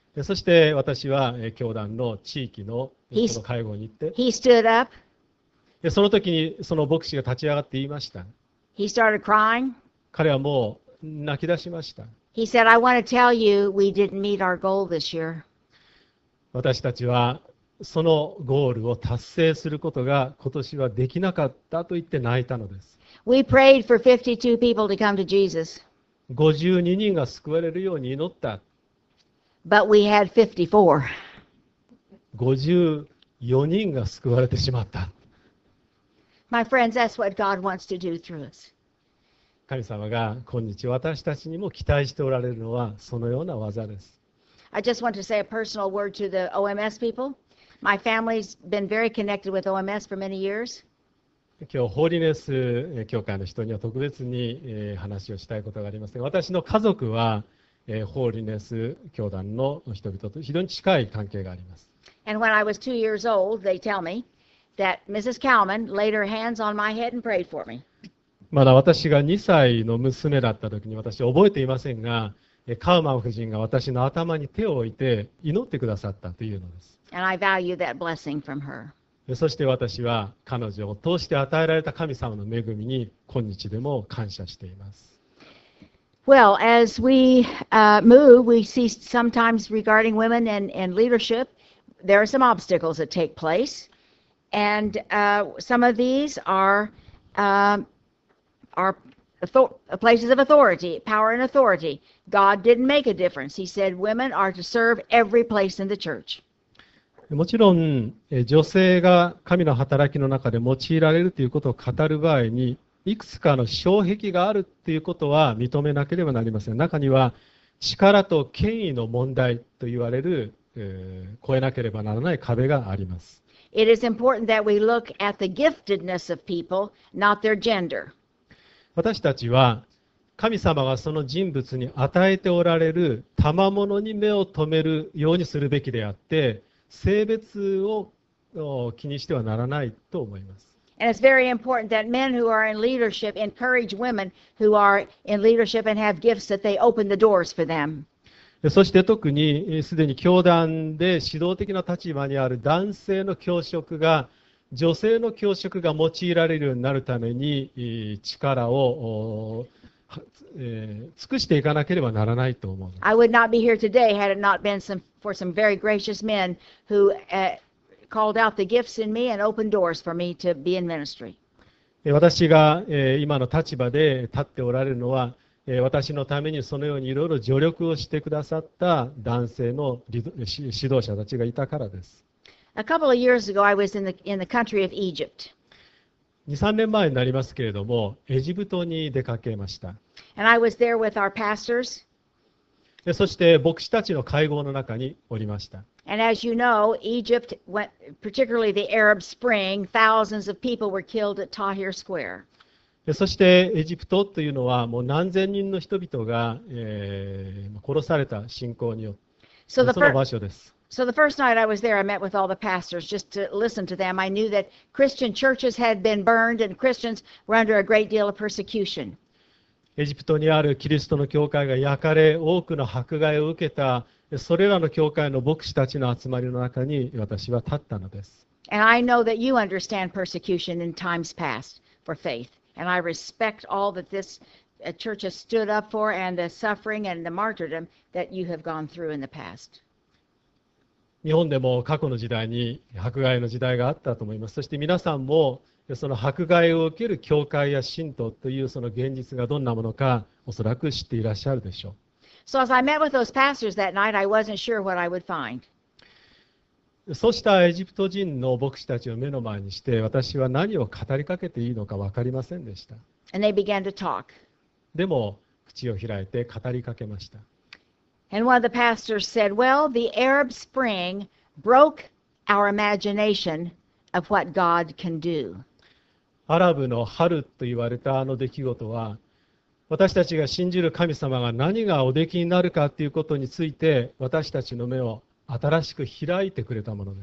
でそして私はえー教団の地域のえー He's- その会合に行って、 He stood up. でその時にその牧師が立ち上がって言いました。 He started crying. 彼はもう泣き出しました。 He said, I want to tell you we didn't meet our goal this year. 私たちはそのゴールを達成することが今年はできなかったと言って泣いたのです。 We prayed for fifty-two people to come to Jesus, ごじゅうににんが救われるように祈った。 but we had fifty-four. ごじゅうよにんが救われてしまった。 My friends, that's what God wants to do through us. 神様が今日私たちにも期待しておられるのはそのような技です。 I just want to say a personal word to the O M S people. My family's been very connected with O M S for many years. 今日ホーリネス教会の人には特別にえー話をしたいことがありますが、私の家族はえーホーリネス教団の人々と非常に近い関係があります。 And when I was two years old, they tell me that Missus Cowman laid her hands on my head and prayed for me. まだ私がにさいの娘だった時に私覚えていませんが、えーカウマン夫人が私の頭に手を置いて祈ってくださったというのです。 And I value that blessing from her. そして私は彼女を通して与えられた神様の恵みに今日でも感謝しています。 Well, as we uh, move, we see sometimes regarding women and, and leadership, there are some obstacles that take place. And uh, some of these are, um, are author- places of authority, power and authority. God didn't make a difference. He said women are to serve every place in the church. もちろんえ女性が神の働きの中で用いられるということを語る場合にいくつかの障壁があるということは認めなければなりません。中には力と権威の問題と言われる、えー越えなければならない壁があります。 It is important that we look at the giftedness of people, not their gender. 私たちは神様がその人物に与えておられる賜物に目を留めるようにするべきであって性別をお気にしてはならないと思います。 And it's very important that men who are in leadership encourage women who are in leadership and have gifts that they open the doors for them. でそして特にえーすでに教団で指導的な立場にある男性の教職が女性の教職が用いられるようになるためにえー力をおはえー尽くしていかなければならないと思う。 I would not be here today had it not been some, for some very gracious men who uh, called out the gifts in me and opened doors for me to be in ministry. えー私がえー今の立場で立っておられるのはえー私のためにそのようにいろいろ助力をしてくださった男性のリドし指導者たちがいたからです。 A couple of years ago, I was in the, in the country of Egypt. に、さんねんまえになりますけれども、エジプトに出かけました。 And I was there with our pastors. でそして牧師たちの会合の中におりました。 And as you know, Egypt, went, particularly the Arab Spring, thousands of people were killed at Tahrir Square. でそしてエジプトというのはもう何千人の人々が、えー殺された信仰によって So the, その fir- 場所です。 so the first night I was there, I met with all the pastors just to listen to them. I knew that Christian churches had been burned and Christians were under a great deal of persecution. エジプトにあるキリストの教会が焼かれ多くの迫害を受けたそれらの教会の牧師たちの集まりの中に私は立ったのです。 And I know that you understand persecution in times past for faith. And I respect all that this uh, church has stood up for and the suffering and the martyrdom that you have gone through in the past. 日本でも過去の時代に迫害の時代があったと思います。そして皆さんもその迫害を受ける教会や信徒というその現実がどんなものかおそらく知っていらっしゃるでしょう。 So as I met with those pastors that night, I wasn't sure what I would find. そうしたエジプト人の牧師たちを目の前にして私は何を語りかけていいのか分かりませんでした。 And they began to talk. でも口を開いて語りかけました。 And one of the pastors said, well, the Arab Spring broke our imagination of what God can do. アラブの春と言われたあの出来事は私たちが信じる神様が何がおできになるかということについて私たちの目を新しく開いてくれたものです。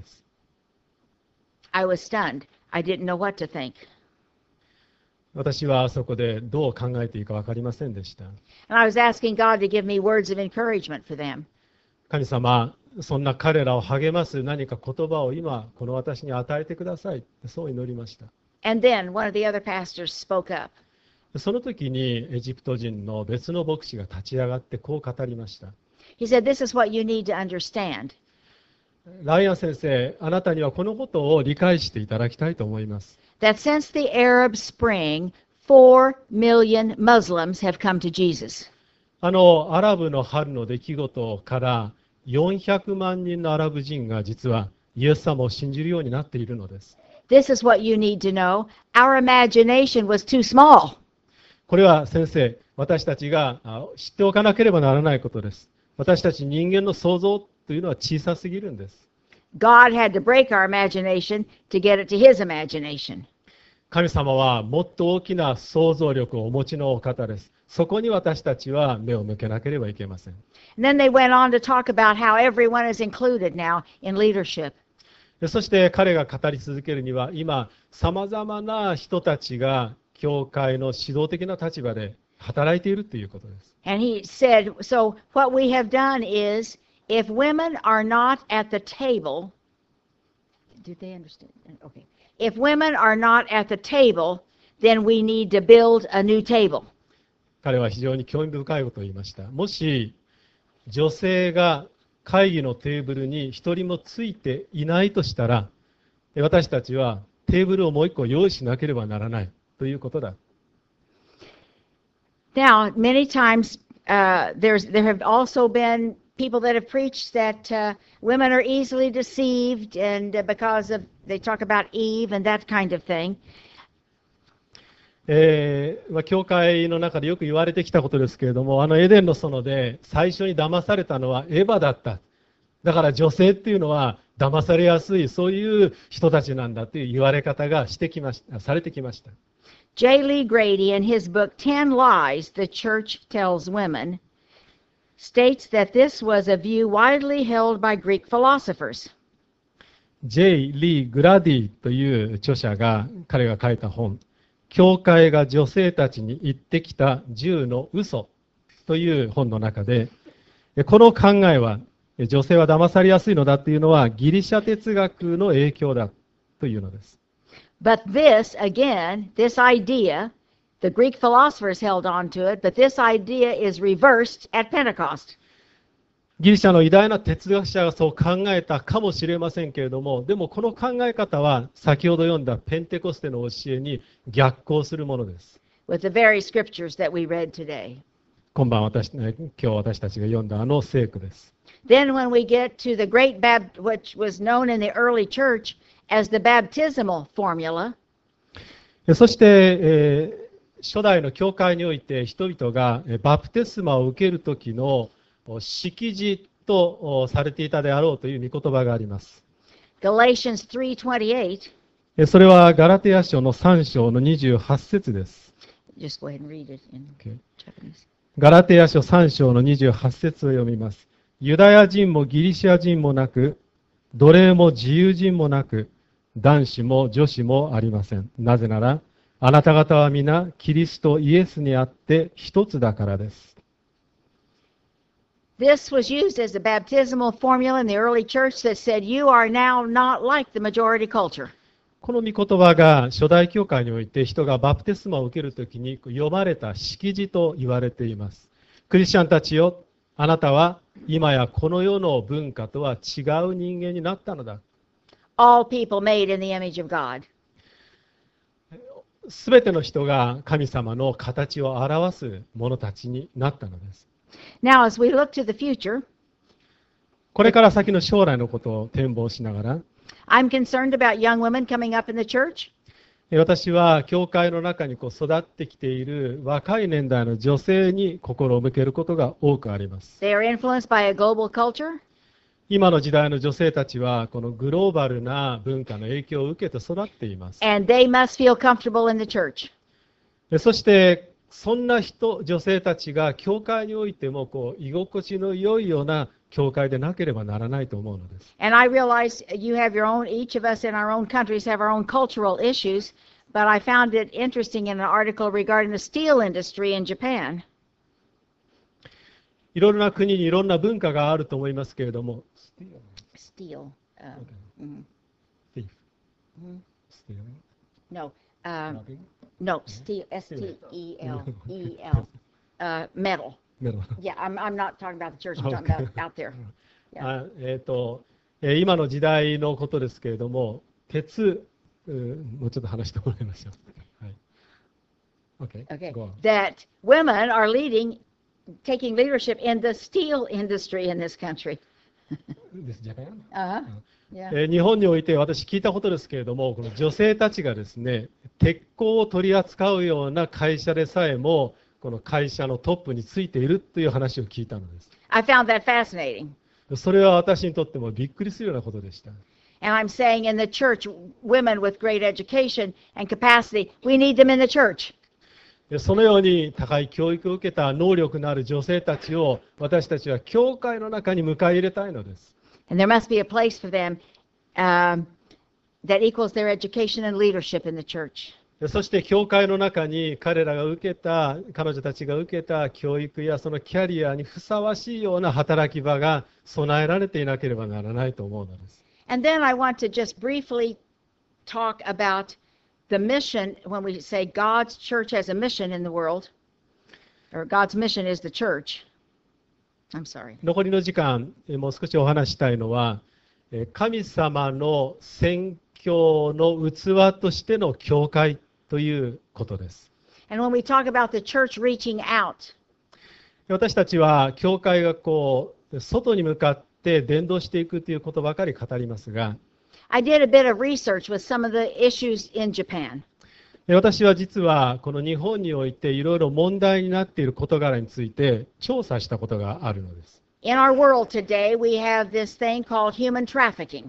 I was stunned. I didn't know what to think. 私はそこでどう考えていいか分かりませんでした。 And I was asking God to give me words of encouragement for them. 神様、そんな彼らを励ます何か言葉を今、この私に与えてください。そう祈りました。 And then one of the other pastors spoke up. その時にエジプト人の別の牧師が立ち上がってこう語りました。 He said, "This is what you need to understand. ライアン先生、あなたにはこのことを理解していただきたいと思います。 That since the Arab Spring, four million Muslims have come to Jesus. あのアラブの春の出来事からよんひゃくまんにんのアラブ人が実はイエス様を信じるようになっているのです。 This is what you need to know. Our imagination was too small. これは先生、私たちがあ知っておかなければならないことです。私たち人間の想像というのは小さすぎるんです。 God had to break our imagination to get it to His imagination. 神様はもっと大きな想像力をお持ちのお方です。そこに私たちは目を向けなければいけません。 And then they went on to talk about how everyone is included now in leadership. そして彼が語り続けるには、今、さまざまな人たちが教会の指導的な立場で働いているということです。 And he said, so what we have done is, if women are not at the table, do they understand? Okay. If women are not at the table, then we need to build a new table. 彼は非常に興味深いことを言いました。もし女性が会議のテーブルに一人もついていないとしたら、私たちはテーブルをもう一個用意しなければならないということだ。 Now, many times uh, there's there have also been people that have preached that uh, women are easily deceived, and uh, because of they talk about Eve and that kind of thing. えーまあ、教会の中でよく言われてきたことですけれども、あのエデンの園で最初に騙されたのはエヴァだった。だから女性っていうのは騙されやすい、そういう人たちなんだという言われ方がしてきましされてきました。 J. Lee Grady, in his book Ten Lies the Church Tells Women, states that this was a view widely held by Greek philosophers. J. Lee Grady という著者が彼が書いた本、教会が女性たちに言ってきたじゅうの嘘という本の中で、この考えは女性は騙されやすいのだというのはギリシャ哲学の影響だというのです。 But this, again, this idea, the Greek philosophers held on to it, but this idea is reversed at Pentecost. ギリシャの偉大な哲学者がそう考えたかもしれませんけれども、でもこの考え方は先ほど読んだペンテコステの教えに逆行するものです。 With the very scriptures that we read today. 今晩私、今日私たちが読んだあの聖句です。 Then when we get to the great baptism, which was known in the early church as the baptismal formula, そして、えー、初代の教会において人々がバプテスマを受けるときの式辞とされていたであろうという御言葉があります。 Galatians three twenty-eight. それはガラテヤ書のさん章のにじゅうはち節です。 Just go ahead and read it in Okay. Japanese. ガラテヤ書さん章のにじゅうはち節を読みます。ユダヤ人もギリシャ人もなく、奴隷も自由人もなく、男子も女子もありません。なぜなら、あなた方は皆キリストイエスにあって一つだからです。 This was used as a baptismal formula in the early church that said, you are now not like the majority culture. この御言葉が初代教会において人がバプテスマを受けるときに読まれた式辞と言われています。クリスチャンたちよ、あなたは今やこの世の文化とは違う人間になったのだ。 All people made in the image of God. すべての人が神様の形を表す者たちになったのです。 Now, as we look to the future, これから先の将来のことを展望しながら、 I'm concerned about young women coming up in the church. 私は教会の中にこう育ってきている若い年代の女性に心を向けることが多くあります。 They are influenced by a global culture. 今の時代の女性たちはこのグローバルな文化の影響を受けて育っています。 And they must feel comfortable in the church. そしてそんな人、女性たちが教会においてもこう居心地の良いような教会でなければならないと思うのです。 And I realize you have your own, each of us in our own countries have our own cultural issues, but I found it interesting in an article regarding the steel industry in Japan. いろいろな国にいろんな文化があると思いますけれども、 Steal. Uh, mhm. Thief. Mhm. Stealing. No. Um, Robbing. no. Steel. S T E L E L. Uh, metal. Metal. Yeah, I'm. I'm not talking about the church. I'm talking Okay. about out there. Yeah. あえーとえー今の時代のことですけれども、鉄、うんもうちょっと話してもらいましょう。はい。Okay. Okay. Go on. That women are leading, taking leadership in the steel industry in this country. This Japan? Uh huh. Yeah. えー日本において私聞いたことですけれども、この女性たちがですね、鉄鋼を取り扱うような会社でさえも、この会社のトップについているという話を聞いたのです。 I found that fascinating. それは私にとってもびっくりするようなことでした。 And I'm saying in the church, women with great education and capacity, we need them in the church. でそのように高い教育を受けた能力のある女性たちを私たちは教会の中に迎え入れたいのです。 And there must be a place for them um, that equals their education and leadership in the church. でそして教会の中に彼らが受けた、彼女たちが受けた教育やそのキャリアにふさわしいような働き場が備えられていなければならないと思うのです。 And then I want to just briefly talk about the mission when we say God's church has a mission in the world, or God's mission is the church. I'm sorry. 残りの時間、えもう少しお話したいのは、え神様の宣教の器としての教会ということです。 And when we talk about the church reaching out, 私たちは教会がこう外に向かって伝道していくということばかり語りますが、 I did a bit of research with some of the issues in Japan. 私は実はこの日本においていろいろ問題になっている事柄について調査したことがあるのです。 In our world today, we have this thing called human trafficking.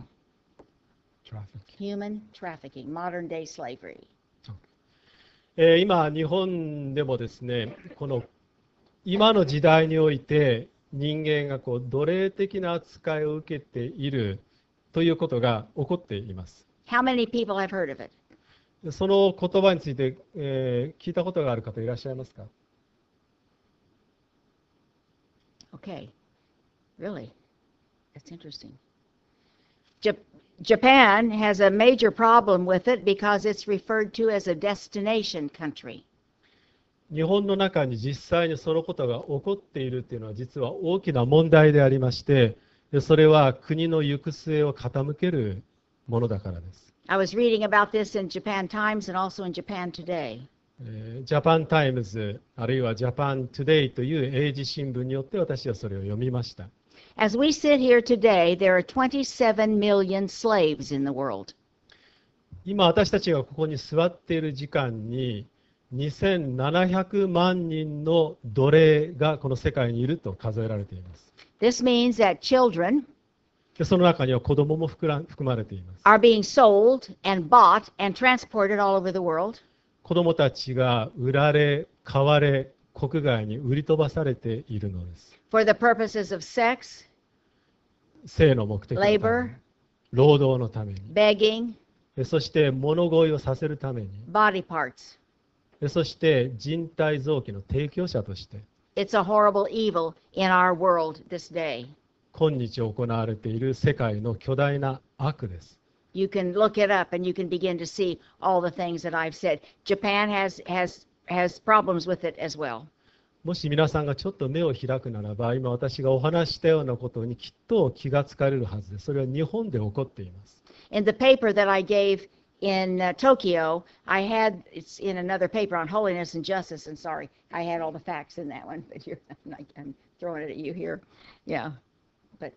Human trafficking, modern day slavery. えー今日本でもですね、この今の時代において人間がこう奴隷的な扱いを受けているということが起こっています。 How many people have heard of it? その言葉について、えー聞いたことがある方いらっしゃいますか？ Okay. Really? That's interesting. Jap- Japan has a major problem with it because it's referred to as a destination country. 日本の中に実際にそのことが起こっているというのは実は大きな問題でありまして、でそれは国の行く末を傾けるものだからです。 I was reading about this in Japan Times and also in Japan Today. えージャパンタイムズあるいはジャパントゥデイという英字新聞によって私はそれを読みました。 As we sit here today, there are twenty-seven million slaves in the world. 今私たちがここに座っている時間ににせんななひゃくまんにんの奴隷がこの世界にいると数えられています。 This means that children でその中には子供も含ら含まれています。 are being sold and bought and transported all over the world. 子供たちが売られ、買われ、国外に売り飛ばされているのです。 For the purposes of sex, 性の目的のために、 labor, 労働のために、 begging, でそして物乞いをさせるために、 body parts. でそして人体臓器の提供者として、 It's a horrible evil in our world this day. 今日行われている世界の巨大な悪です。 You can look it up and you can begin to see all the things that I've said. Japan has has has problems with it as well. もし皆さんがちょっと目を開くならば、今私がお話ししたようなことにきっと気がつかれるはずです。それは日本で起こっています。 In the paper that I gave in uh, Tokyo, I had it's in another paper on holiness and justice. And sorry, I had all the facts in that one, but you're, I'm, not, I'm throwing it at you here. Yeah, but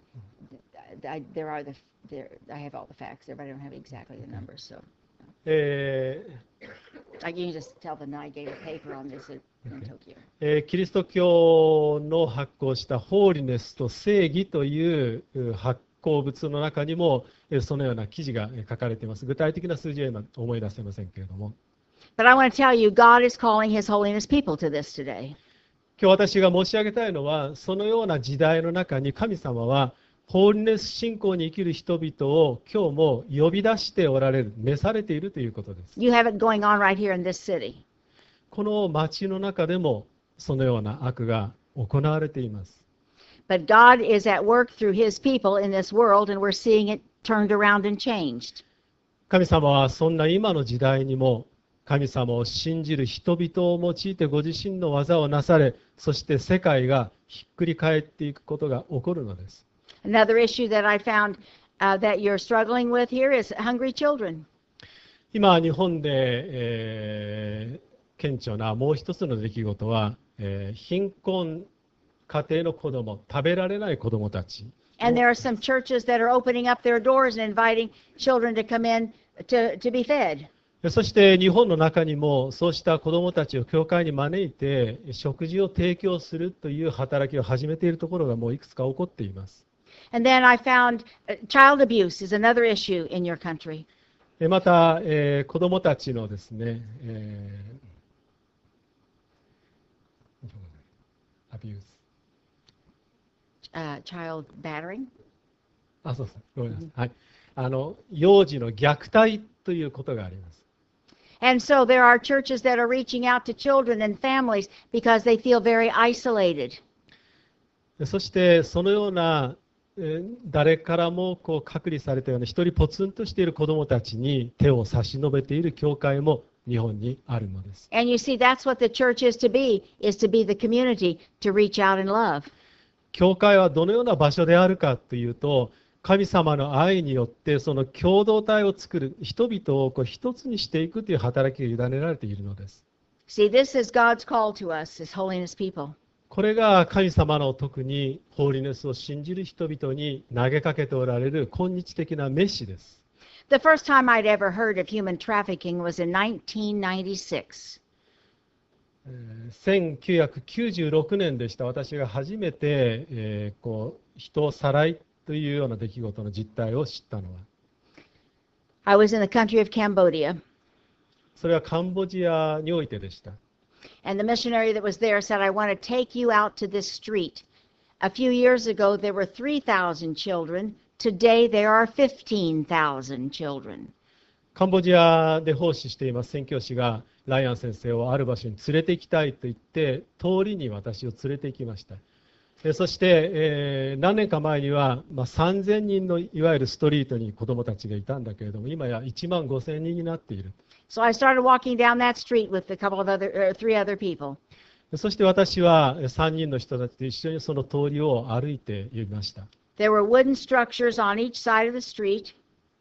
I, there are the there. I have all the facts there, but I don't have exactly the numbers. So えー I can just tell them that I gave a paper on this in, in Tokyo. えーキリスト教の発行したホーリネスと正義というう発行物の中にもえーそのような記事がえー書かれています。具体的な数字は今思い出せませんけれども、 But I want to tell you, God is calling His holiness people to this today. 今日私が申し上げたいのは、そのような時代の中に神様はホーリネス信仰に生きる人々を今日も呼び出しておられる、召されているということです。 You have it going on right here in this city. この町の中でもそのような悪が行われています。 But God is at work through His people in this world, and we're seeing it turned around and changed. 神様はそんな今の時代にも神様を信じる人々を用いてご自身の技をなされ、そして世界がひっくり返っていくことが起こるのです。 Another issue that I found uh, that you're struggling with here is hungry children. 今日本で、えー、顕著なもう一つの出来事は、えー、貧困家庭の子供、食べられない子供たち。 And there are some churches that are opening up their doors and inviting children to come in to, to be fed. そして日本の中にもそうした子どもたちを教会に招いて食事を提供するという働きを始めているところがもういくつか起こっています。 And then I found uh, child abuse is another issue in your country. また、えー、子どもたちのですね、えー、アビューズ、 Uh, child battering. あ、そうそう、ごめんなさい。はい。あの幼児の虐待ということがあります。 And so there are churches that are reaching out to children and families because they feel very isolated. そしてそのような、えー、誰からもこう隔離されたような一人ポツンとしている子どもたちに手を差し伸べている教会も日本にあるのです。 And you see, that's what the church is to be, is to be the community to reach out in love. 教会はどのような場所であるかというと、神様の愛によってその共同体を作る、人々をこう一つにしていくという働きが委ねられているのです。 See, this is God's call to us as holiness people. これが神様の特にホーリネスを信じる人々に投げかけておられる今日的なメッシです。 The first time I'd ever heard of human trafficking was in nineteen ninety-six. せんきゅうひゃくきゅうじゅうろくねんでした。私が初めて、えー、こう人をさらいというような出来事の実態を知ったのは、 I was in the country of Cambodia, それはカンボジアにおいてでした。 and the missionary that was there said, I want to take you out to this street. A few years ago, there were three thousand children. Today, there are fifteen thousand children. カンボジアで奉仕しています宣教師がライアン先生をある場所に連れて行きたいと言って通りに私を連れて行きました。そして、えー、何年か前には、まあ、さんぜんにんのいわゆるストリートに子どもたちがいたんだけれども、今やいちまんごせんにんになっている。 So I started walking down that street with a couple of other, uh, three other people. そして私はさんにんの人たちと一緒にその通りを歩いていました。 There were wooden structures on each side of the street,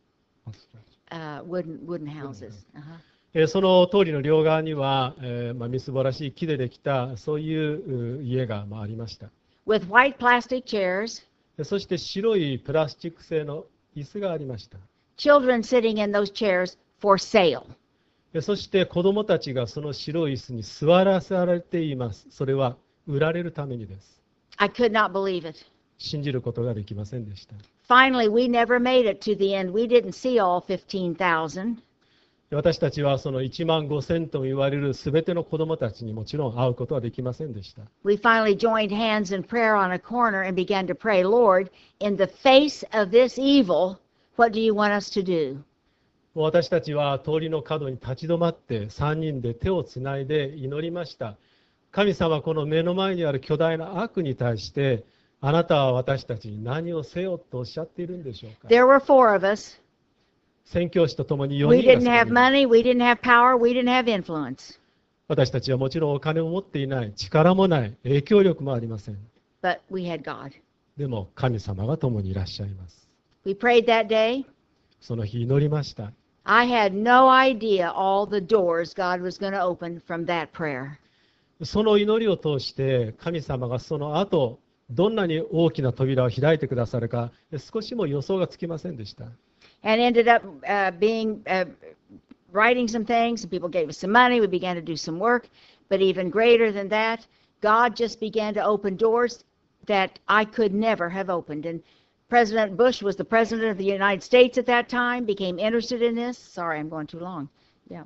uh, wooden, wooden houses. Uh-huh. その通りの両側には、えーまあ、みすぼらしい木でできたそういう家が、まあ、ありました。 With white plastic chairs, そして白いプラスチック製の椅子がありました。 children sitting in those chairs for sale. そして子どもたちがその白い椅子に座らされています。それは売られるためにです。 I could not believe it. 信じることができませんでした。 Finally, we never made it to the end. We didn't see all fifteen thousand. 私たちはそのいちまんごせんとも言われるすべての子どもたちにもちろん会うことはできませんでした。 We finally joined hands in prayer on a corner and began to pray, Lord, in the face of this evil, what do you want us to do? 私たちは通りの角に立ち止まってさんにんで手をつないで祈りました。神様、この目の前にある巨大な悪に対してあなたは私たちに何をせよとおっしゃっているんでしょうか。 There were four of us. 宣教師とともによ We にんが didn't そこ have にいます。 money, we didn't have power, we didn't have influence. 私たちはもちろんお金を持っていない、力もない、影響力もありません。 But we had God. でも神様が共にいらっしゃいます。 We prayed that day. その日祈りました。 I had no idea all the doors God was going to open from that prayer. その祈りを通して神様がその後どんなに大きな扉を開いてくださるか少しも予想がつきませんでした。 And ended up uh, being uh, writing some things, and people gave us some money. We began to do some work, but even greater than that, God just began to open doors that I could never have opened. And President Bush was the president of the United States at that time, became interested in this. Sorry, I'm going too long. Yeah.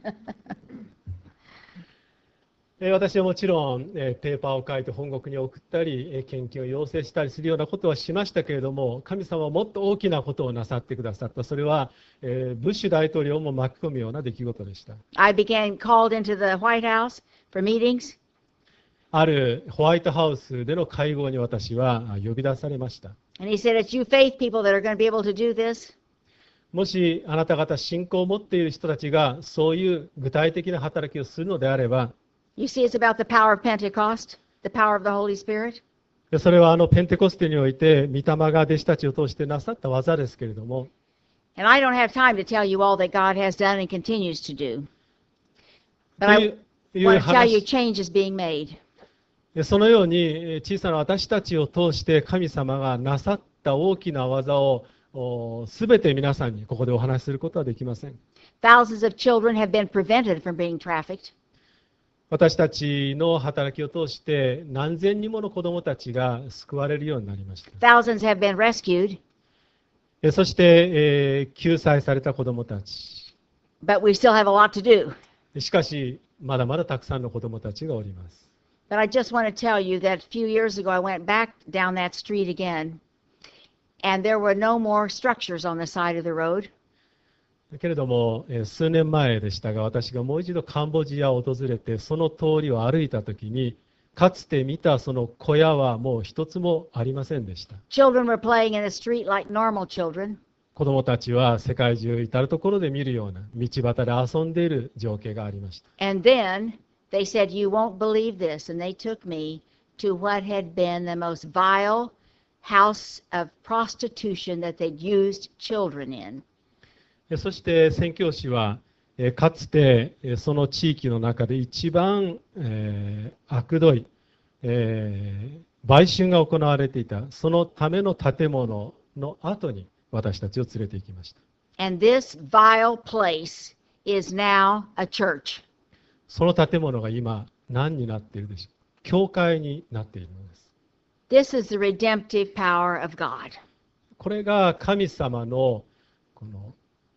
私はもちろんペーパーを書いて本国に送ったり献金を要請したりするようなことはしましたけれども、神様はもっと大きなことをなさってくださった。それはブッシュ大統領も巻き込むような出来事でした。 I began called into the White House for meetings. あるホワイトハウスでの会合に私は呼び出されました。 And he said, it's you faith people that are going to be able to do this. もしあなた方信仰を持っている人たちがそういう具体的な働きをするのであれば、 You see, it's about the power of Pentecost, the power of the Holy Spirit. それはあのペンテコステにおいて御霊が弟子たちを通してなさった技ですけれども、 And I don't have time to tell you all that God has done and continues to do. と But I いういう want to tell you 話 change is being made. そのように小さな私たちを通して神様がなさった大きな技をすべて皆さんにここでお話しすることはできません。 Thousands of children have been prevented from being trafficked. 私たちの働きを通して何千人もの子どもたちが救われるようになりました。 Thousands have been rescued, そして、えー救済された子どもたち。 but we still have a lot to do. しかし、まだまだたくさんの子どもたちがおります。 But I just want to tell you that a few years ago I went back down that street again, and there were no more structures on the side of the road. けれども、えー数年前でしたが、私がもう一度カンボジアを訪れて、その通りを歩いたときに、かつて見たその小屋はもう一つもありませんでした。 Children were playing in the street like normal children. 子どもたちは世界中至るところで見るような道端で遊んでいる情景がありました。 And then they said, You won't believe this. And they took me to what had been the most vile house of prostitution that they'd used children in. えそして宣教師は、えーかつてえーその地域の中で一番、えー悪どい、えー売春が行われていたそのための建物の後に私たちを連れて行きました。 And this vile place is now a church. その建物が今何になっているでしょう。教会になっているのです。 This is the redemptive power of God. これが神様のこの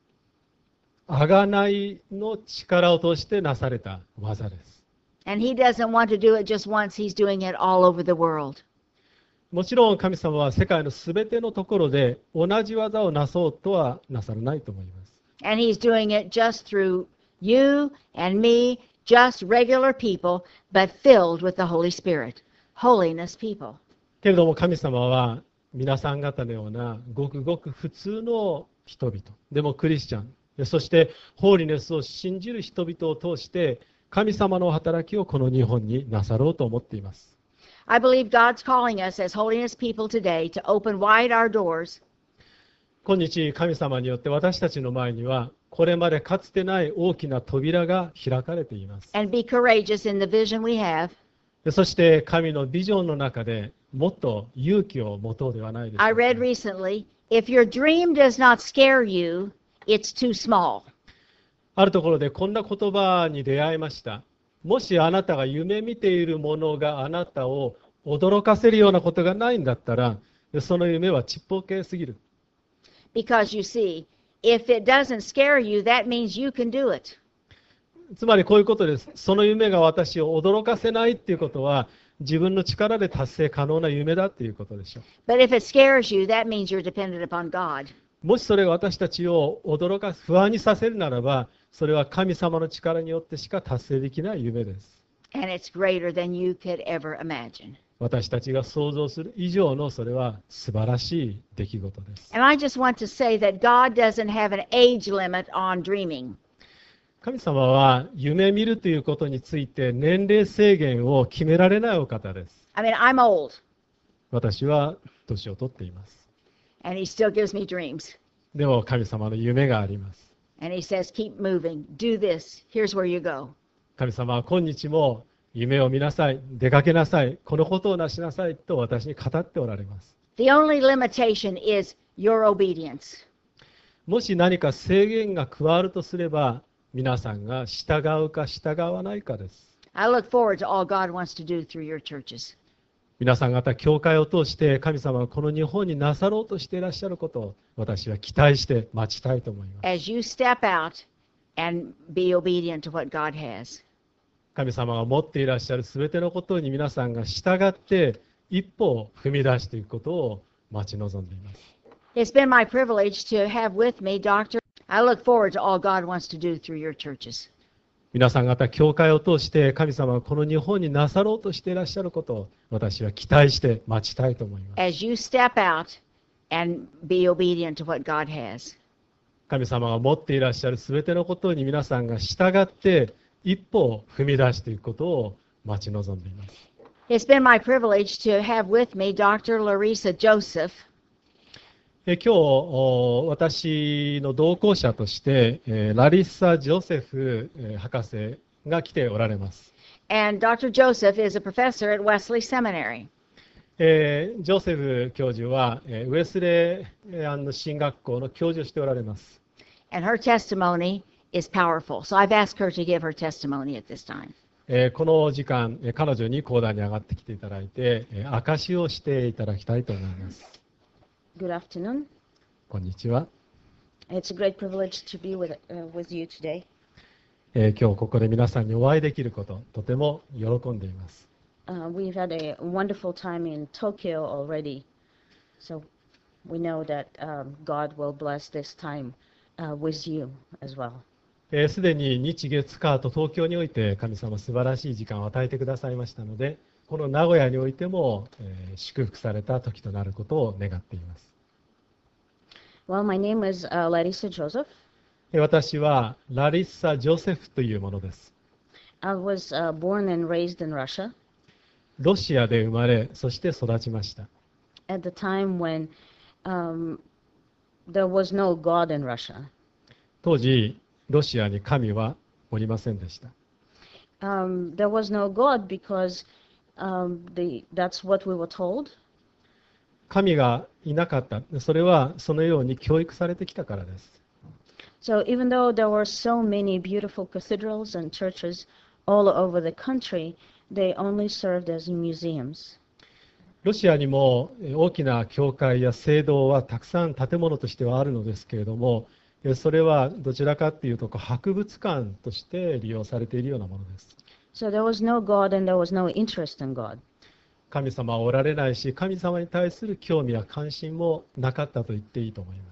贖いの力を通してなされた技です。 And He doesn't want to do it just once, He's doing it all over the world. もちろん神様は世界のすべてのところで同じ技をなそうとはなさらないと思います。 And He's doing it just through you and me, just regular people, but filled with the Holy Spirit. Holiness people. けれども神様は皆さん方のようなごくごく普通の人々、でもクリスチャン、そしてホーリネスを信じる人々を通して神様の働きをこの日本になさろうと思っています。 I believe God's calling us as holiness people today to open wide our doors 今日神様によって私たちの前にはこれまでかつてない大きな扉が開かれています。 and be courageous in the vision we have. そして神のビジョンの中でもっと勇気を持とうではないでしょう I か。 read recently, if your dream does not scare you, it's too small. あるところでこんな言葉に出会いました。もしあなたが夢見ているものがあなたを驚かせるようなことがないんだったら、その夢はちっぽけすぎる。 Because you see, if it doesn't scare you, that means you can do it. つまりこういうことです。その夢が私を驚かせないっていうことは、自分の力で達成可能な夢だっていうことでしょう。 But if it scares you, that means you're dependent upon God. もしそれが私たちを驚かす、不安にさせるならば、それは神様の力によってしか達成できない夢です。 And it's greater than you could ever imagine. 私たちが想像する以上のそれは素晴らしい出来事です。 And I just want to say that God doesn't have an age limit on dreaming. 神様は夢見るということについて年齢制限を決められないお方です。 I mean, I'm old, 私は年を取っています。 and He still gives me dreams. でも神様の夢があります。 And He says, keep moving, do this, here's where you go. 神様は今日も夢を見なさい、出かけなさい、このことをなしなさいと私に語っておられます。 The only limitation is your obedience. もし何か制限が加わるとすれば、皆さんが従うか従わないかです。 I look forward to all God wants to do through your churches. 皆さん方、教会を通して神様がこの日本になさろうとしていらっしゃることを私は期待して待ちたいと思います。 As you step out and be obedient to what God has. 神様が持っていらっしゃるすべてのことに皆さんが従って一歩を踏み出していくことを待ち望んでいます。 It's been my privilege to have with me Doctor I look forward to all God wants to do through your churches. 皆さん方、教会を通して神様がこの日本になさろうとしていらっしゃることを私は期待して待ちたいと思います。 as you step out and be obedient to what God has. 神様が持っていらっしゃるすべてのことに皆さんが従って一歩を踏み出していくことを待ち望んでいます。 It's been my privilege to have with me Doctor Larissa Joseph. え今日私の同行者としてラリッサ・ジョセフ博士が来ておられます。 And Doctor Joseph is a professor at Wesley Seminary. えージョセフ教授はえーウェスレー安の神学校の教授をしておられます。 And her testimony is powerful. So I've asked her to give her testimony at this time. えーこの時間、えー彼女に講談に上がってきていただいて、えー証しをしていただきたいと思います。 Good afternoon. こんにちは。 It's a great privilege to be with, uh, with you today. えー今日ここで皆さんにお会いできること、とても喜んでいます。 Uh, we've had a wonderful time in Tokyo already, so we know that um, God will bless this time uh, with you as well. えーすでに日月火と東京において神様素晴らしい時間を与えてくださいましたので、この名古屋においても、えー祝福された時となることを願っています。 Well, my name is uh, Larissa Joseph. えー私はラリッサ・ジョセフというものです。 I was uh, born and raised in Russia ロシアで生まれ、そして育ちました。 at the time when um, there was no God in Russia. 当時、ロシアに神はおりませんでした。 Um, there was no God because um, the, that's what we were told. 神がいなかった。それはそのように教育されてきたからです。 So even though there were so many beautiful cathedrals and churches all over the country, they only served as museums. ロシアにもえー大きな教会や聖堂はたくさん建物としてはあるのですけれども、えーそれはどちらかというとこう博物館として利用されているようなものです。 So there was no God and there was no interest in God. 神様はおられないし、神様に対する興味や関心もなかったと言っていいと思います。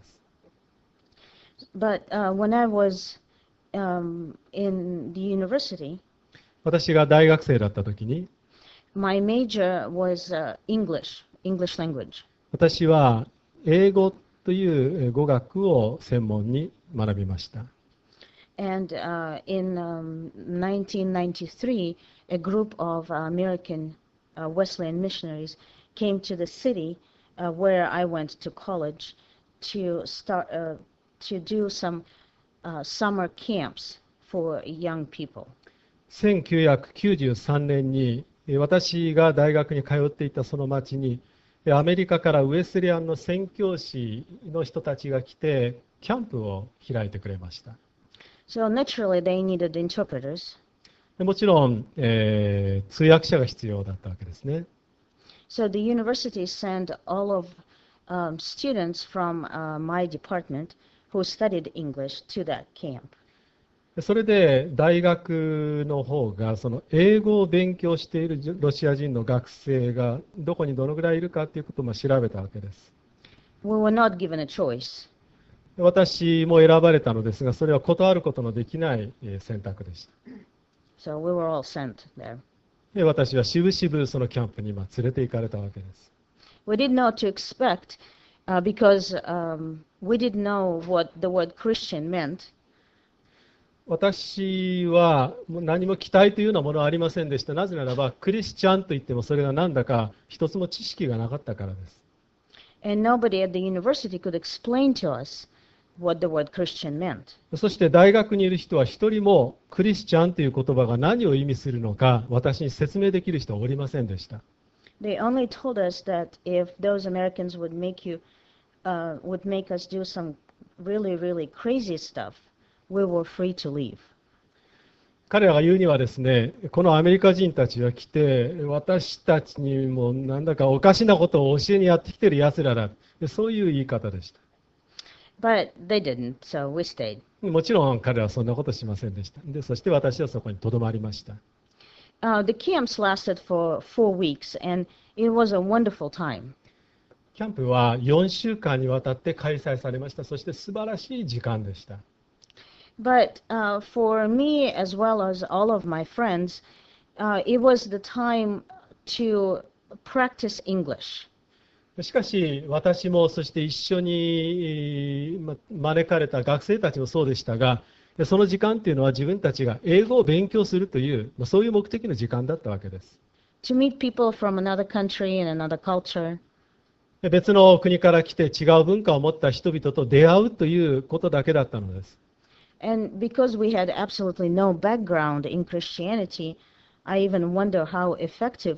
But uh, when I was um, in the university, 私が大学生だった時に、 my major was uh, English, English language. 私は英語というえー語学を専門に学びました。 And uh, in um, nineteen ninety-three, a group of uh, American uh, Wesleyan missionaries came to the city uh, where I went to college to start uh, to do some uh, summer camps for young people. せんきゅうひゃくきゅうじゅうさんねんにえー私が大学に通っていたその町にえーアメリカからウエスレアンの宣教師の人たちが来てキャンプを開いてくれました。 So naturally, they needed interpreters. でもちろん、えー通訳者が必要だったわけですね。 So the university sent all of um, students from uh, my department who studied English to that camp. でそれで大学の方がその英語を勉強しているロシア人の学生がどこにどのぐらいいるかということをまあ調べたわけです。 We were not given a choice. で私も選ばれたのですが、それは断ることのできないえー選択でした。 So we were all sent there. で私はしぶしぶそのキャンプにまあ連れて行かれたわけです。 We didn't know what to expect uh, because um, we didn't know what the word Christian meant. 私はもう何も期待というようなものはありませんでした。なぜならば、クリスチャンといってもそれが何だか一つも知識がなかったからです。 And nobody at the university could explain to us what the word Christian meant. そして大学にいる人は一人もクリスチャンという言葉が何を意味するのか私に説明できる人はおりませんでした。 They only told us that if those Americans would make you, uh, would make us do some really, really crazy stuff, we were free to leave. 彼らが言うにはですね、このアメリカ人たちが来て、私たちにもなんだかおかしなことを教えにやってきてる奴らだ。そういう言い方でした。 But they didn't, so we stayed. もちろん彼らはそんなことしませんでした。で、そして私はそこにとどまりました。 Uh, the camps lasted for four weeks, and it was a wonderful time. キャンプはよんしゅうかんにわたって開催されました。そして素晴らしい時間でした。 But uh, for me, as well as all of my friends, uh, it was the time to practice English. しかし私もそして一緒にま招かれた学生たちもそうでしたが、その時間というのは自分たちが英語を勉強するというそういう目的の時間だったわけです。 To meet people from another country and another culture. 別の国から来て違う文化を持った人々と出会うということだけだったのです。 And because we had absolutely no background in Christianity, I even wonder how effective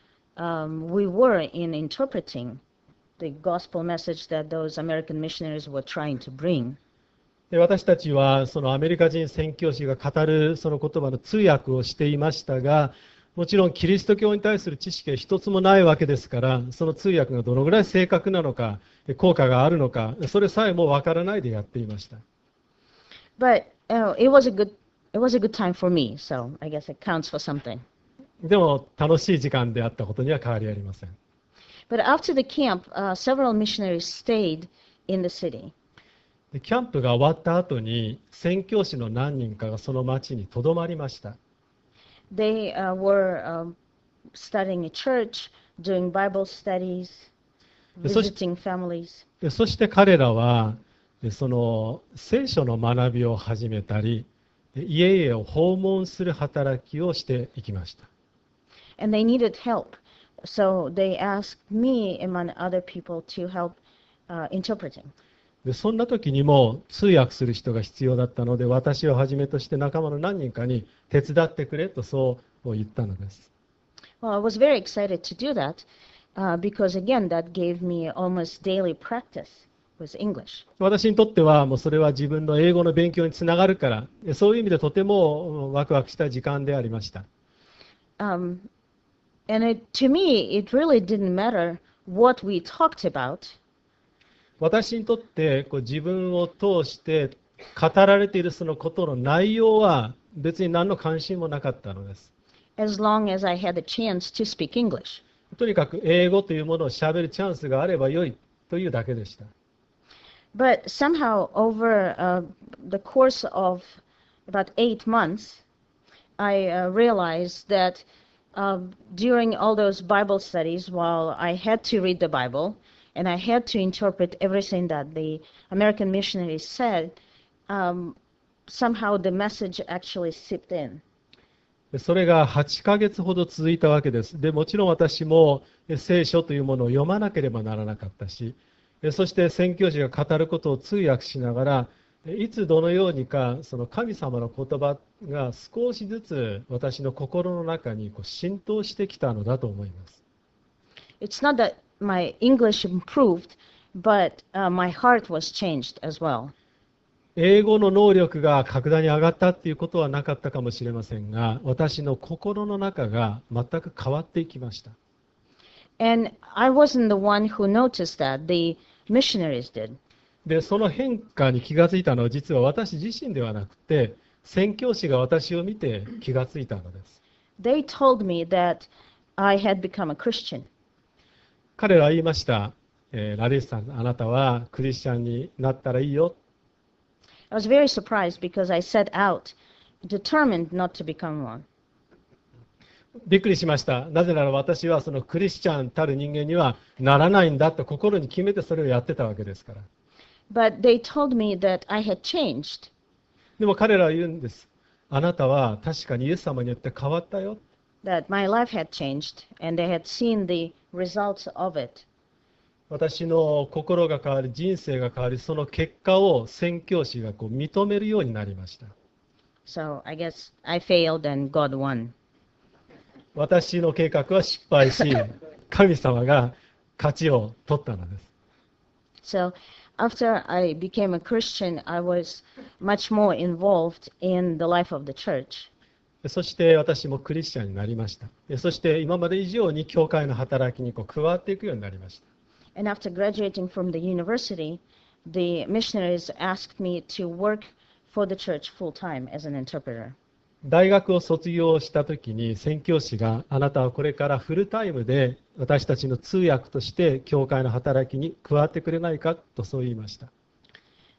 um, we were in interpreting the gospel message that those American missionaries were trying to bring. 私たちはそのアメリカ人宣教師が語るその言葉の通訳をしていましたが、もちろんキリスト教に対する知識は一つもないわけですから、その通訳がどのぐらい正確なのか、効果があるのか、それさえもわからないでやっていました。 But uh, it was a good it was a good time for me, so I guess it counts for something. でも楽しい時間であったことには変わりありません。 But after the camp, uh, several missionaries stayed in the city. でキャンプが終わった後に宣教師の何人かがその町にとどまりました。 They uh, were um, studying a church, doing Bible studies, visiting families. でそして彼らはでその聖書の学びを始めたり、家々を訪問する働きをしていきました。 And they needed help, so they asked me, among other people, to help uh, interpreting. でそんな時にも通訳する人が必要だったので、私をはじめとして仲間の何人かに手伝ってくれとそう言ったのです。 Well, I was very excited to do that uh, because, again, that gave me almost daily practice with English. 私にとってはもうそれは自分の英語の勉強につながるから、そういう意味でとてもワクワクした時間でありました。 Um, and it, to me, it really didn't matter what we talked about. 私にとってこう自分を通して語られているそのことの内容は別に何の関心もなかったのです。 As long as I had a chance to speak English. とにかく英語というものをしゃべるチャンスがあればよいというだけでした。 But somehow, over uh, the course of about eight months, I uh, realized that uh, during all those Bible studies, while I had to read the Bible and I had to interpret everything that the American missionaries said, um, somehow the message actually seeped in. それがはちかげつほど続いたわけです。でもちろん私も聖書というものを読まなければならなかったし、そして宣教師が語ることを通訳しながら、いつどのようにかその神様の言葉が少しずつ私の心の中にこう浸透してきたのだと思います。 It's not that my English improved, but uh, my heart was changed as well. 英語の能力が格段に上がったっていうことはなかったかもしれませんが、私の心の中が全く変わっていきました。 And I wasn't the one who noticed that, the missionaries did. で、その変化に気がついたのは実は私自身ではなくて、宣教師が私を見て気がついたのです。 They told me that I had become a Christian. 彼らは言いました、えー、ラリスさん、あなたはクリスチャンになったらいいよ。 I was very surprised because I set out determined not to become one. びっくりしました。なぜなら私はそのクリスチャンたる人間にはならないんだと心に決めてそれをやってたわけですから。 But they told me that I had changed. でも彼らは言うんです。あなたは確かにイエス様によって変わったよ。 That my life had changed and they had seen the results of it. 私の心が変わり、人生が変わり、その結果を宣教師がこう認めるようになりました。 So I guess I failed and God won. 私の計画は失敗し、神様が勝ちを取ったのです。 So after I became a Christian, I was much more involved in the life of the church. そして私もクリスチャンになりました。そして今まで以上に教会の働きにこう加わっていくようになりました。 And after graduating from the university, the missionaries asked me to work for the church full time as an interpreter. 大学を卒業したときに宣教師があなたはこれからフルタイムで私たちの通訳として教会の働きに加わってくれないかとそう言いました。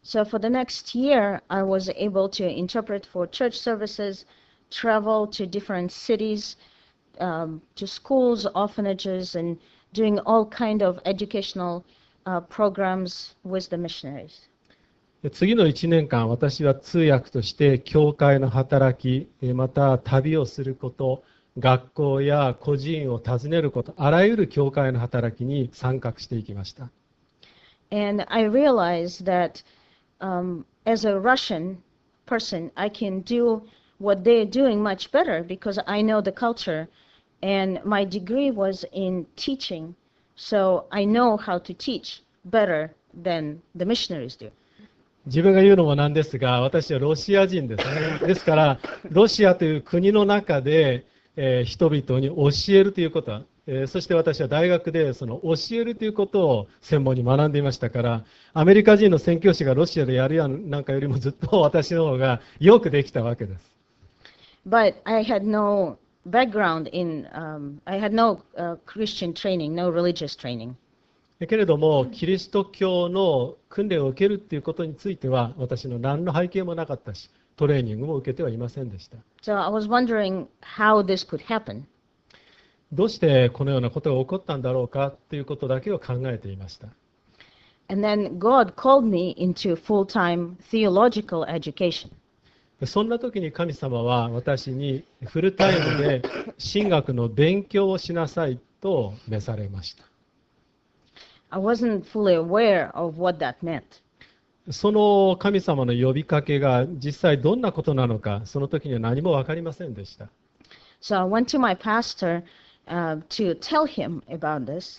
So for the next year, I was able to interpret for church services, travel to different cities, um, to schools, orphanages, and doing all kind of educational uh, programs with the missionaries. 次のいちねんかん、私は通訳として教会の働き、また旅をすること、学校や孤児院を訪ねること、あらゆる教会の働きに参画していきました。 And I realized that um, as a Russian person, I can do what they're doing much better because I know the culture, and my degree was in teaching, so I know how to teach better than the missionaries do. 自分が言うのもなんですが、私はロシア人ですね。ですから、ロシアという国の中で、えー、人々に教えるということは、えー、そして私は大学でその教えるということを専門に学んでいましたから、アメリカ人の宣教師がロシアでやるやなんかよりもずっと私の方がよくできたわけです。 But I had no background in, um, I had no uh, Christian training, no religious training. けれども、キリスト教の訓練を受けるということについては、私の何の背景もなかったし、トレーニングも受けてはいませんでした。 So I was wondering how this could happen. どうしてこのようなことが起こったんだろうかということだけを考えていました。 And then God called me into full-time theological education. そんな時に神様は私にフルタイムで神学の勉強をしなさいと召されました。 I wasn't fully aware of what that meant. その神様の呼びかけが実際どんなことなのか、その時には何も分かりませんでした。 So I went to my pastor uh, to tell him about this,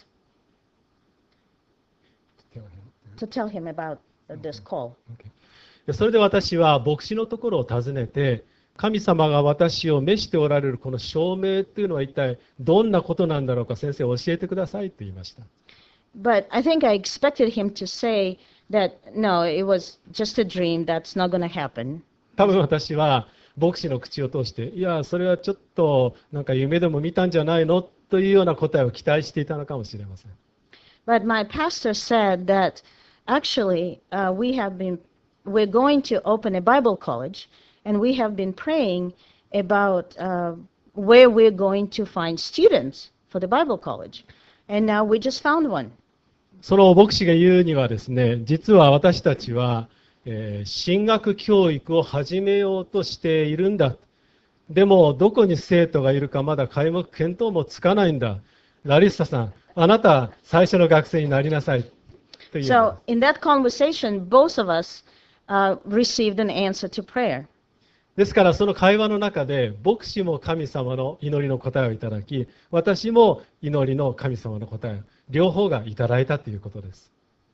to tell him about this call. Okay. それで私は牧師のところを訪ねて、神様が私を召しておられるこの証明というのは一体どんなことなんだろうか、先生教えてくださいと言いました。 But I think I expected him to say that, no, it was just a dream, that's not going to happen. 多分私は牧師の口を通して、いや、それはちょっとなんか夢でも見たんじゃないのというような答えを期待していたのかもしれません。 But my pastor said that actually uh, we have been, we're going to open a Bible college, and we have been praying about uh, where we're going to find students for the Bible college. And now we just found one. その牧師が言うにはですね、実は私たちは、えー、神学教育を始めようとしているんだ。でもどこに生徒がいるかまだ皆目見当もつかないんだ。ラリッサさん、あなた最初の学生になりなさい。という。 So in that conversation, both of us uh, received an answer to prayer. ですからその会話の中で牧師も神様の祈りの答えをいただき、私も祈りの神様の答えを両方がいただいたということです。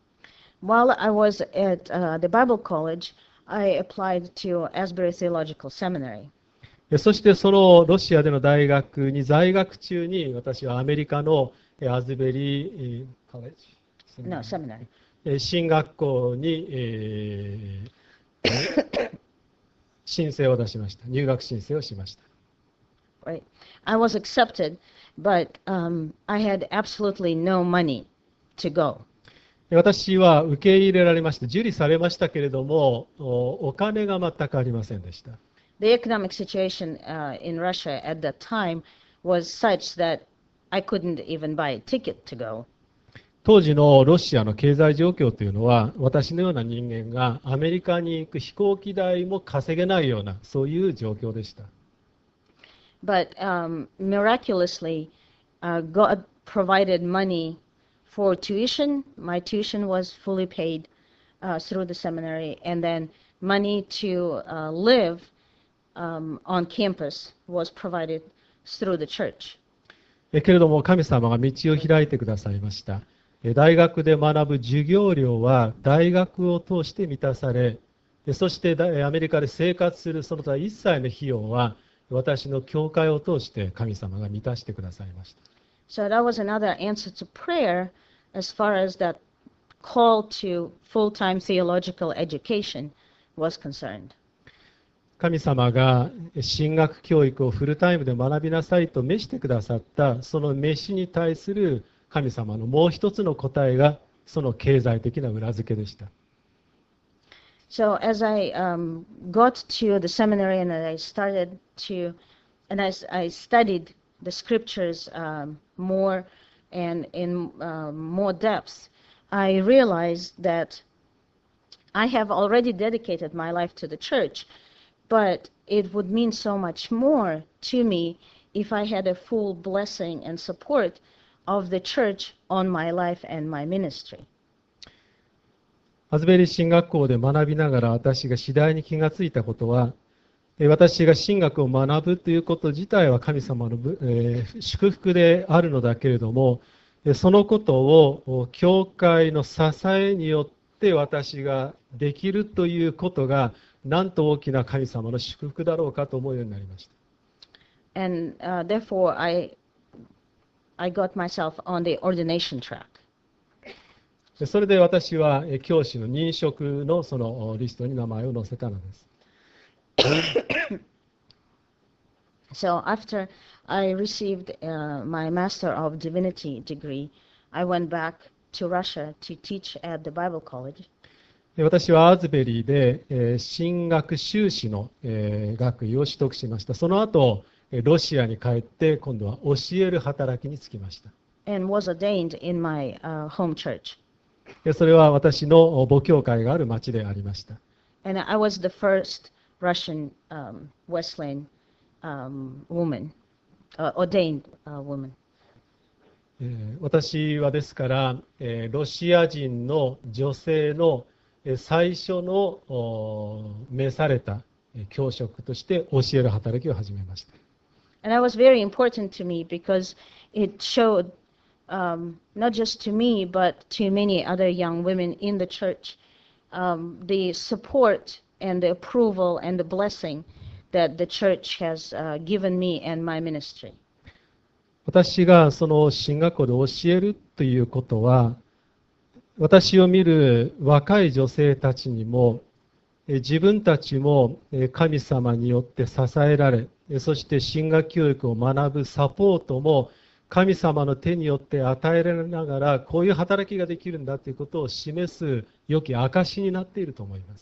While I was at uh, the Bible college, I applied to Asbury Theological Seminary. そしてそのロシアでの大学に在学中に私はアメリカのアズベリーカレッジ No, seminary. 進学校に、えー、申請を出しました。入学申請をしました。 Right. I was accepted, but um, I had absolutely no money to go. 私は受け入れられまして、受理されましたけれども、お金が全くありませんでした。 The economic situation uh, in Russia at that time was such that I couldn't even buy a ticket to go. 当時のロシアの経済状況というのは、私のような人間がアメリカに行く飛行機代も稼げないような、そういう状況でした。 But um, miraculously, uh, God provided money for tuition. My tuition was fully paid uh, through the seminary, and then money to uh, live um, on campus was provided through the church. けれども神様が道を開いてくださいました。大学で学ぶ授業料は大学を通して満たされ、そしてアメリカで生活するその他一切の費用は私の教会を通して神様が満たしてくださいました。 So that was another answer to prayer as far as that call to full-time theological education was concerned. 神様が神学教育をフルタイムで学びなさいと召してくださったその召しに対する神様のもう一つの答えがその経済的な裏付けでした。 So as I um, got to the seminary and I started to, and I, s- I studied the scriptures um, more and in uh, more depth, I realized that I have already dedicated my life to the church, but it would mean so much more to me if I had a full blessing and support of the church on my life and my ministry. アズベリー神学校で学びながら私が次第に気がついたことは、えー私が神学を学ぶということ自体は神様のぶ、えー祝福であるのだけれども、えーそのことをお教会の支えによって私ができるということが、なんと大きな神様の祝福だろうかと思うようになりました。 And uh, therefore, I, I got myself on the ordination track. でそれで私はえー教師の任職のそのおリストに名前を載せたのです。 So after I received uh, my Master of Divinity degree, I went back to Russia to teach at the Bible College. で私はアーズベリーで、えー神学修士の、えー学位を取得しました。その後、えーロシアに帰って今度は教える働きに就きました。 and was ordained in my uh, home church. でそれは私の母教会がある町でありました。 And I was the first Russian um, Wesleyan um, woman, uh, ordained uh, woman. えー私はですから、えーロシア人の女性のえー最初のお召されたえー教職として教える働きを始めました。 And that was very important to me because it showed, um, not just to me, but to many other young women in the church, um, the support and the approval and the blessing that the church has uh, given me and my ministry. 私がその神学校で教えるということは、私を見る若い女性たちにも、え自分たちもえ神様によって支えられ、えそして神学教育を学ぶサポートも神様の手によって与えられながら、こういう働きができるんだということを示す良き証になっていると思います。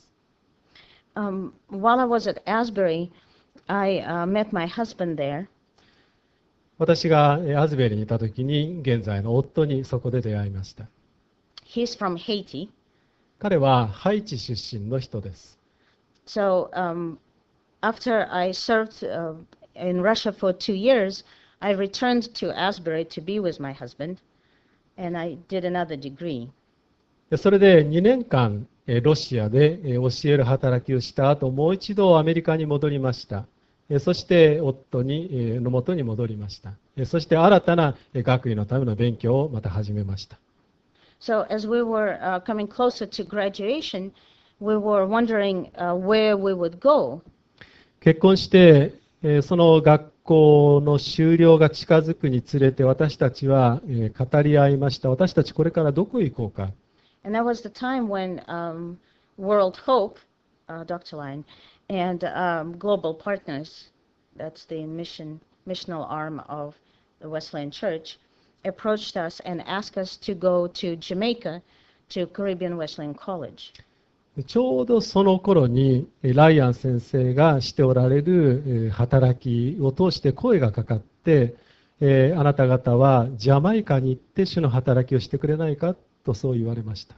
Um, while I was at Asbury, I uh, met my husband there. 私がえアズベリにいたときに、現在の夫にそこで出会いました。 He's from Haiti. 彼はハイチ出身の人です。 So um, after I served uh, in Russia for two years, I returned to Asbury to be with my husband, and I did another degree. でそれでにねんかんえーロシアでえー教える働きをした後、もう一度アメリカに戻りました。えーそして夫にえーの元に戻りました。えーそして新たなえー学位のための勉強をまた始めました。 So as we were uh, coming closer to graduation, we were wondering uh, where we would go. 結婚してえーその学校の修了が近づくにつれて、私たちはえー語り合いました。私たちこれからどこへ行こうか。 And that was the time when um, World Hope, uh, Doctor Line, and um, Global Partners, that's the mission missional arm of the Wesleyan Church, approached us and asked us to go to Jamaica to Caribbean Wesleyan College. ちょうどその頃にえーライアン先生がしておられるえー働きを通して声がかかって、えーあなた方はジャマイカに行って主の働きをしてくれないかとそう言われました。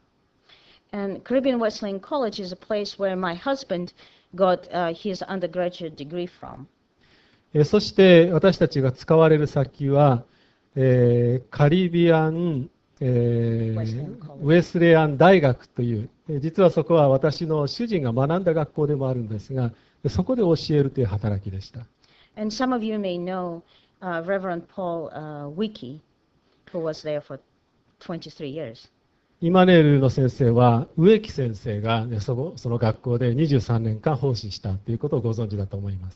And Caribbean Wesleyan College is a place where my husband got uh, his undergraduate degree from. えーそして私たちが使われる先は、えーカリビアン、えーウェスレアンコレッジウェスレアン大学という、えー実はそこは私の主人が学んだ学校でもあるんですが、そこで教えるという働きでした。 And some of you may know uh, Reverend Paul uh, Wiki, who was there for twenty-three years. イマネールの先生は植木先生が、ね、そのその学校でにじゅうさんねんかん奉仕したということをご存知だと思います。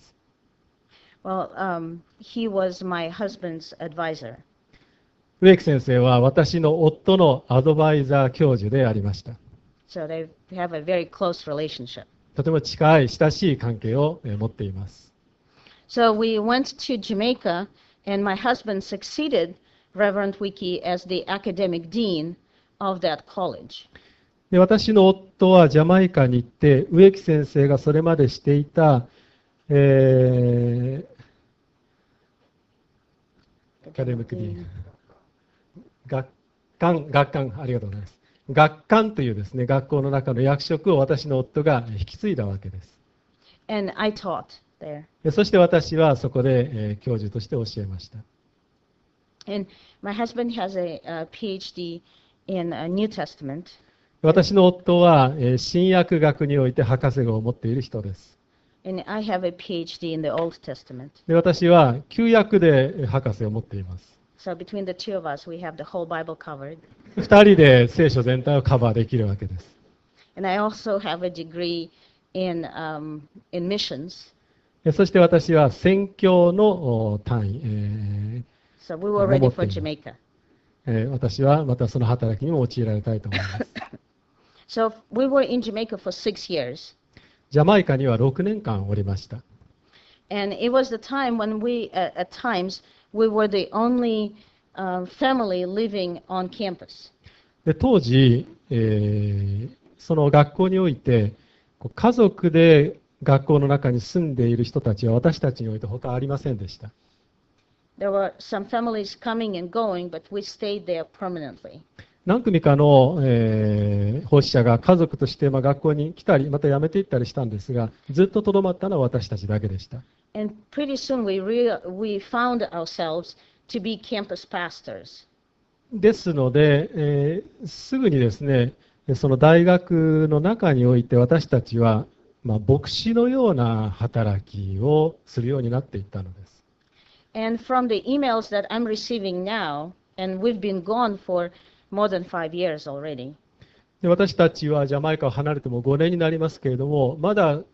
Well, um, he was my husband's advisor. 植木先生は私の夫のアドバイザー教授でありました。 So they have a very close relationship. とても近い親しい関係をえー持っています。 So we went to Jamaica, and my husband succeeded Reverend Wiki as the academic dean of that college. で、私の夫はジャマイカに行って、植木先生がそれまでしていた、えー、アカデミックに学館、学館、ありがとうございます。学館というですね、学校の中の役職を私の夫が引き継いだわけです。 And I taught there. でそして私はそこで、えー教授として教えました。 And my husband has a, uh PhD in uh, New Testament. 私の夫は、えー新約学において博士号を持っている人です。 And I have a PhD in the Old Testament. で私は旧約でえー博士を持っています。 So between the two of us, we have the whole Bible covered. 二人で聖書全体をカバーできるわけです。 And I also have a degree in, um, in missions. えそして私は宣教のお単位、え So we were ready for Jamaica. ーえー私はまたその働きにも用いられたいと思います。 So we were in Jamaica for six years. ジャマイカにはろくねんかんおりました。 And it was the time when we, uh, at times, we were the only um, family living on campus. で当時、えーその学校においてこう家族で学校の中に住んでいる人たちは私たちにおいて他ありませんでした。 There were some families coming and going, but we stayed there permanently. 何組かの、えー奉仕者が家族としてまあ学校に来たりまた辞めていったりしたんですが、ずっととどまったのは私たちだけでした。 And pretty soon we, rea- we found ourselves to be campus pastors. ですので、えーすぐにですね、その大学の中において私たちは、まあ、牧師のような働きをするようになっていったのです。 And from the emails that I'm receiving now, and we've been gone for more than five years already, で私たちはジャマイカを離れてもごねんになりますけれども、まだ、うん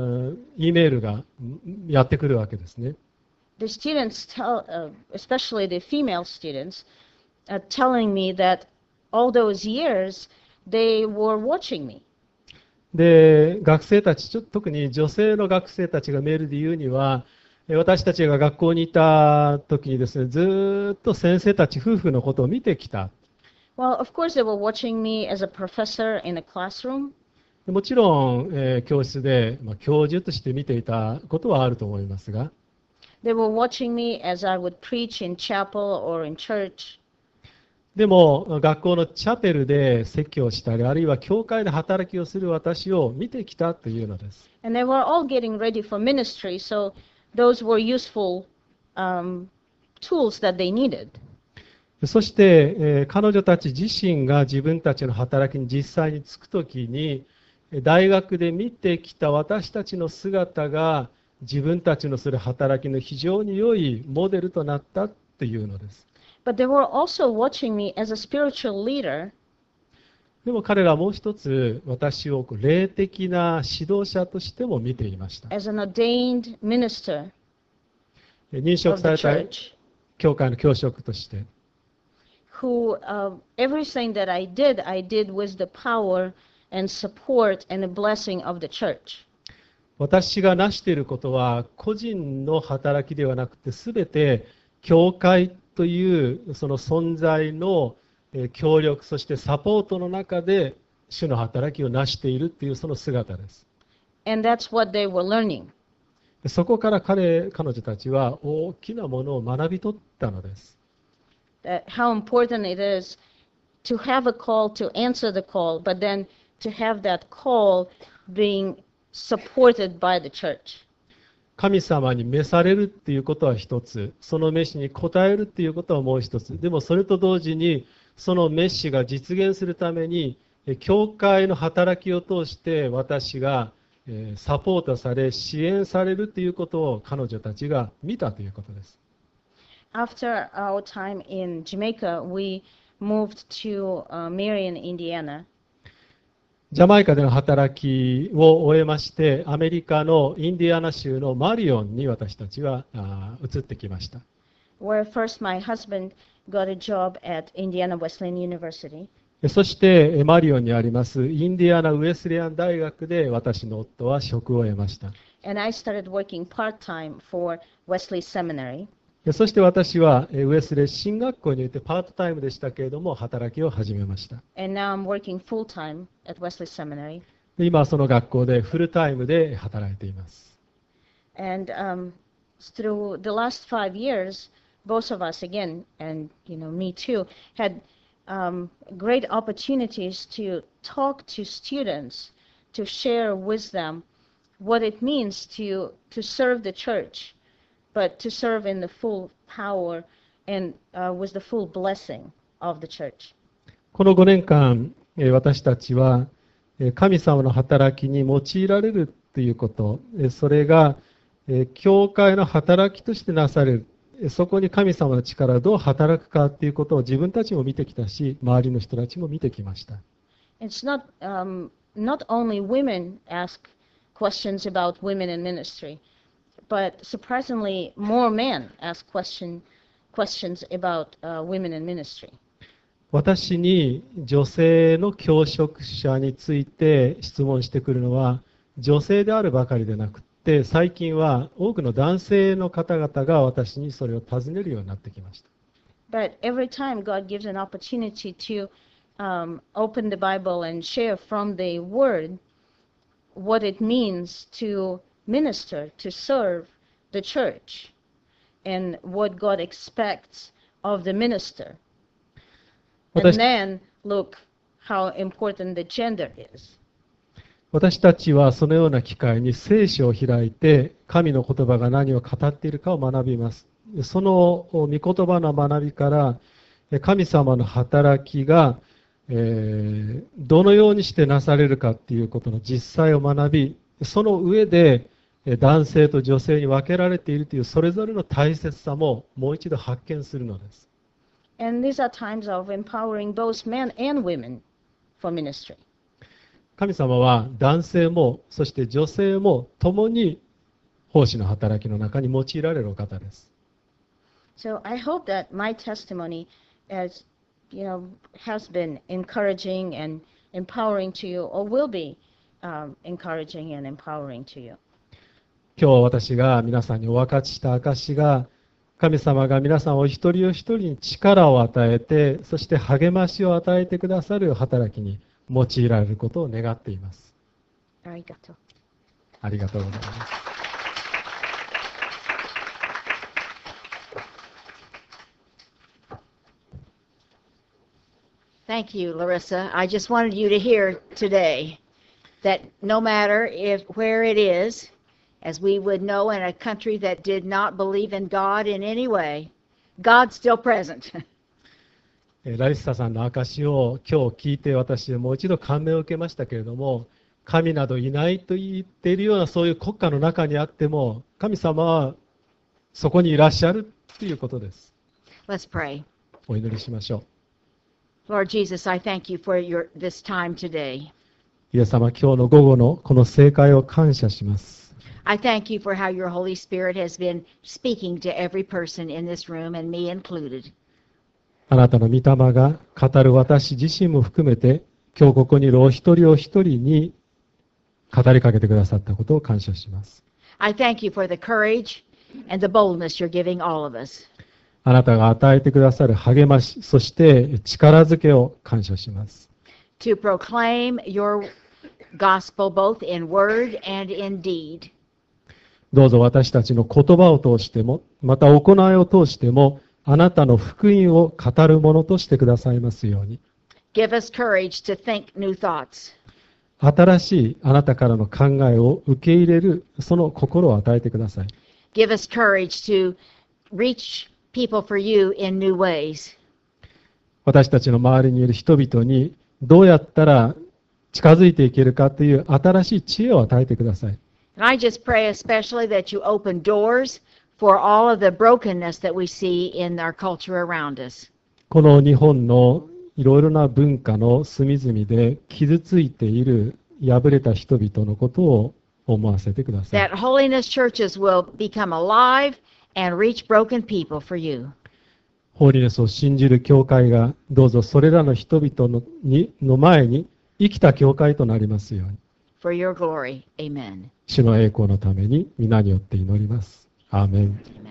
、E メールがうんやってくるわけですね。 the students tell, uh, especially the female students, uh, telling me that all those years they were watching me. で学生たちちょ特に女性の学生たちがメールで言うには、え私たちが学校にいた時にですね、ずーっと先生たち夫婦のことを見てきた。 Well, of course, they were watching me as a professor in a classroom, でもちろん、えー教室で、まあ、教授として見ていたことはあると思いますが、 they were watching me as I would preach in chapel or in church. でも学校のチャペルで説教したり、あるいは教会で働きをする私を見てきたというのです。 And they were all getting ready for ministry, so those were useful um, tools that they needed. そして、えー彼女たち自身が自分たちの働きに実際に就くときに、大学で見てきた私たちの姿が自分たちのする働きの非常に良いモデルとなったというのです。 But they were also watching me as a spiritual leader, でも彼らはもう一つ私をこう霊的な指導者としても見ていました。 as an ordained minister 認証 of さ the れた church, 教会の教職として。 who uh, everything that I did, I did with the power and support and the blessing of the church. 私が成していることは個人の働きではなくて、すべて教会というその存在のえー協力、そしてサポートの中で主の働きを成しているというその姿です。 And that's what they were learning. でそこから彼彼女たちは大きなものを学び取ったのです。 That how important it is to have a call, to answer the call, but then to have that call being supported by the church. 神様に召されるっていうことは一つ、その召しに応えるっていうことはもう一つ。でもそれと同時に、その召しが実現するために、え教会の働きを通して私がえーサポートされ、支援されるということを彼女たちが見たということです。 After our time in Jamaica, we moved to uh, Marion, Indiana. ジャマイカでの働きを終えまして、アメリカのインディアナ州のマリオンに私たちはあー移ってきました。 Where first my husband got a job at Indiana Wesleyan University. そしてえマリオンにありますインディアナウェスレアン大学で私の夫は職を得ました。 And I started working part-time for Wesley Seminary. そして私はウェスレー進学校においてパートタイムでしたけれども働きを始めました。 And now I'm working full-time at Wesley Seminary. 今はその学校でフルタイムで働いています。 And um, through the last five years, both of us again, and you know me too, had um, great opportunities to talk to students, to share with them what it means to to serve the church, but to serve in the full power and uh, with the full blessing of the church. このごねんかん、えー私たちはえー神様の働きに用いられるということ、えーそれが、えー教会の働きとしてなされる、えーそこに神様の力がどう働くかということを自分たちも見てきたし、周りの人たちも見てきました。 It's not um, not only women ask questions about women in ministry, but surprisingly more men ask question questions about uh, women in ministry. 私に女性の教職者について質問してくるのは女性であるばかりでなくて、最近は多くの男性の方々が私にそれを尋ねるようになってきました。 But every time God gives an opportunity to um, open the Bible and share from the Word what it means to minister, to serve the church, and what God expects of the minister. And 私 then look how important the gender is. 私たちはそのような機会に聖書を開いて神の言葉が何を語っているかを学びます。その御言葉の学びから神様の働きが、えーどのようにしてなされるかということの実際を学び、その上で男性と女性に分けられているというそれぞれの大切さももう一度発見するのです。 And these are times of empowering both men and women for ministry. 神様は男性もそして女性も共に奉仕の働きの中に用いられるお方です。 So I hope that my testimony, as you know, has been encouraging and empowering to you, or will be um, encouraging and empowering to you. 今日私が皆さんにお分かちした証が、神様が皆さんお一人お一人に力を与えて、そして励ましを与えてくださる働きに用いられることを願っています。 ありがとう。 ありがとうございます。 Thank you, Larissa. I just wanted you to hear today that no matter if where it is, as we would know in a country that did not believe in God in any way, God's still present. えーラリッサさんの証を今日聞いて私はもう一度感銘を受けましたけれども、神などいないと言っているようなそういう国家の中にあっても神様はそこにいらっしゃるということです。 Let's pray. お祈りしましょう。 Lord Jesus, I thank you for your this time today. イエス様、今日の午後のこの聖会を感謝します。 I thank you for how your Holy Spirit has been speaking to every person in this room, and me included. あなたの御霊が語る私自身も含めて、今日ここにいるお一人お一人に語りかけてくださったことを感謝します。 I thank you for the courage and the boldness you're giving all of us. あなたが与えてくださる励まし、そして力づけを感謝します。 To proclaim your gospel both in word and in deed. どうぞ私たちの言葉を通しても、また行いを通しても、あなたの福音を語るものとしてくださいますように。 Give us courage to think new thoughts. 新しいあなたからの考えを受け入れる、その心を与えてください。 Give us courage to reach people for you in new ways. 私たちの周りにいる人々にどうやったら近づいていけるかという新しい知恵を与えてください。 And I just pray especially that you open doors for all of the brokenness that we see in our culture around us. この日本のいろいろな文化の隅々で傷ついている破れた人々のことを思わせてください。 That holiness churches will become alive and reach broken people for you. ホーリネスを信じる教会がどうぞそれらの人々のにの前に生きた教会となりますように。 For your glory. Amen. 主の栄光のために皆によって祈ります。アーメン。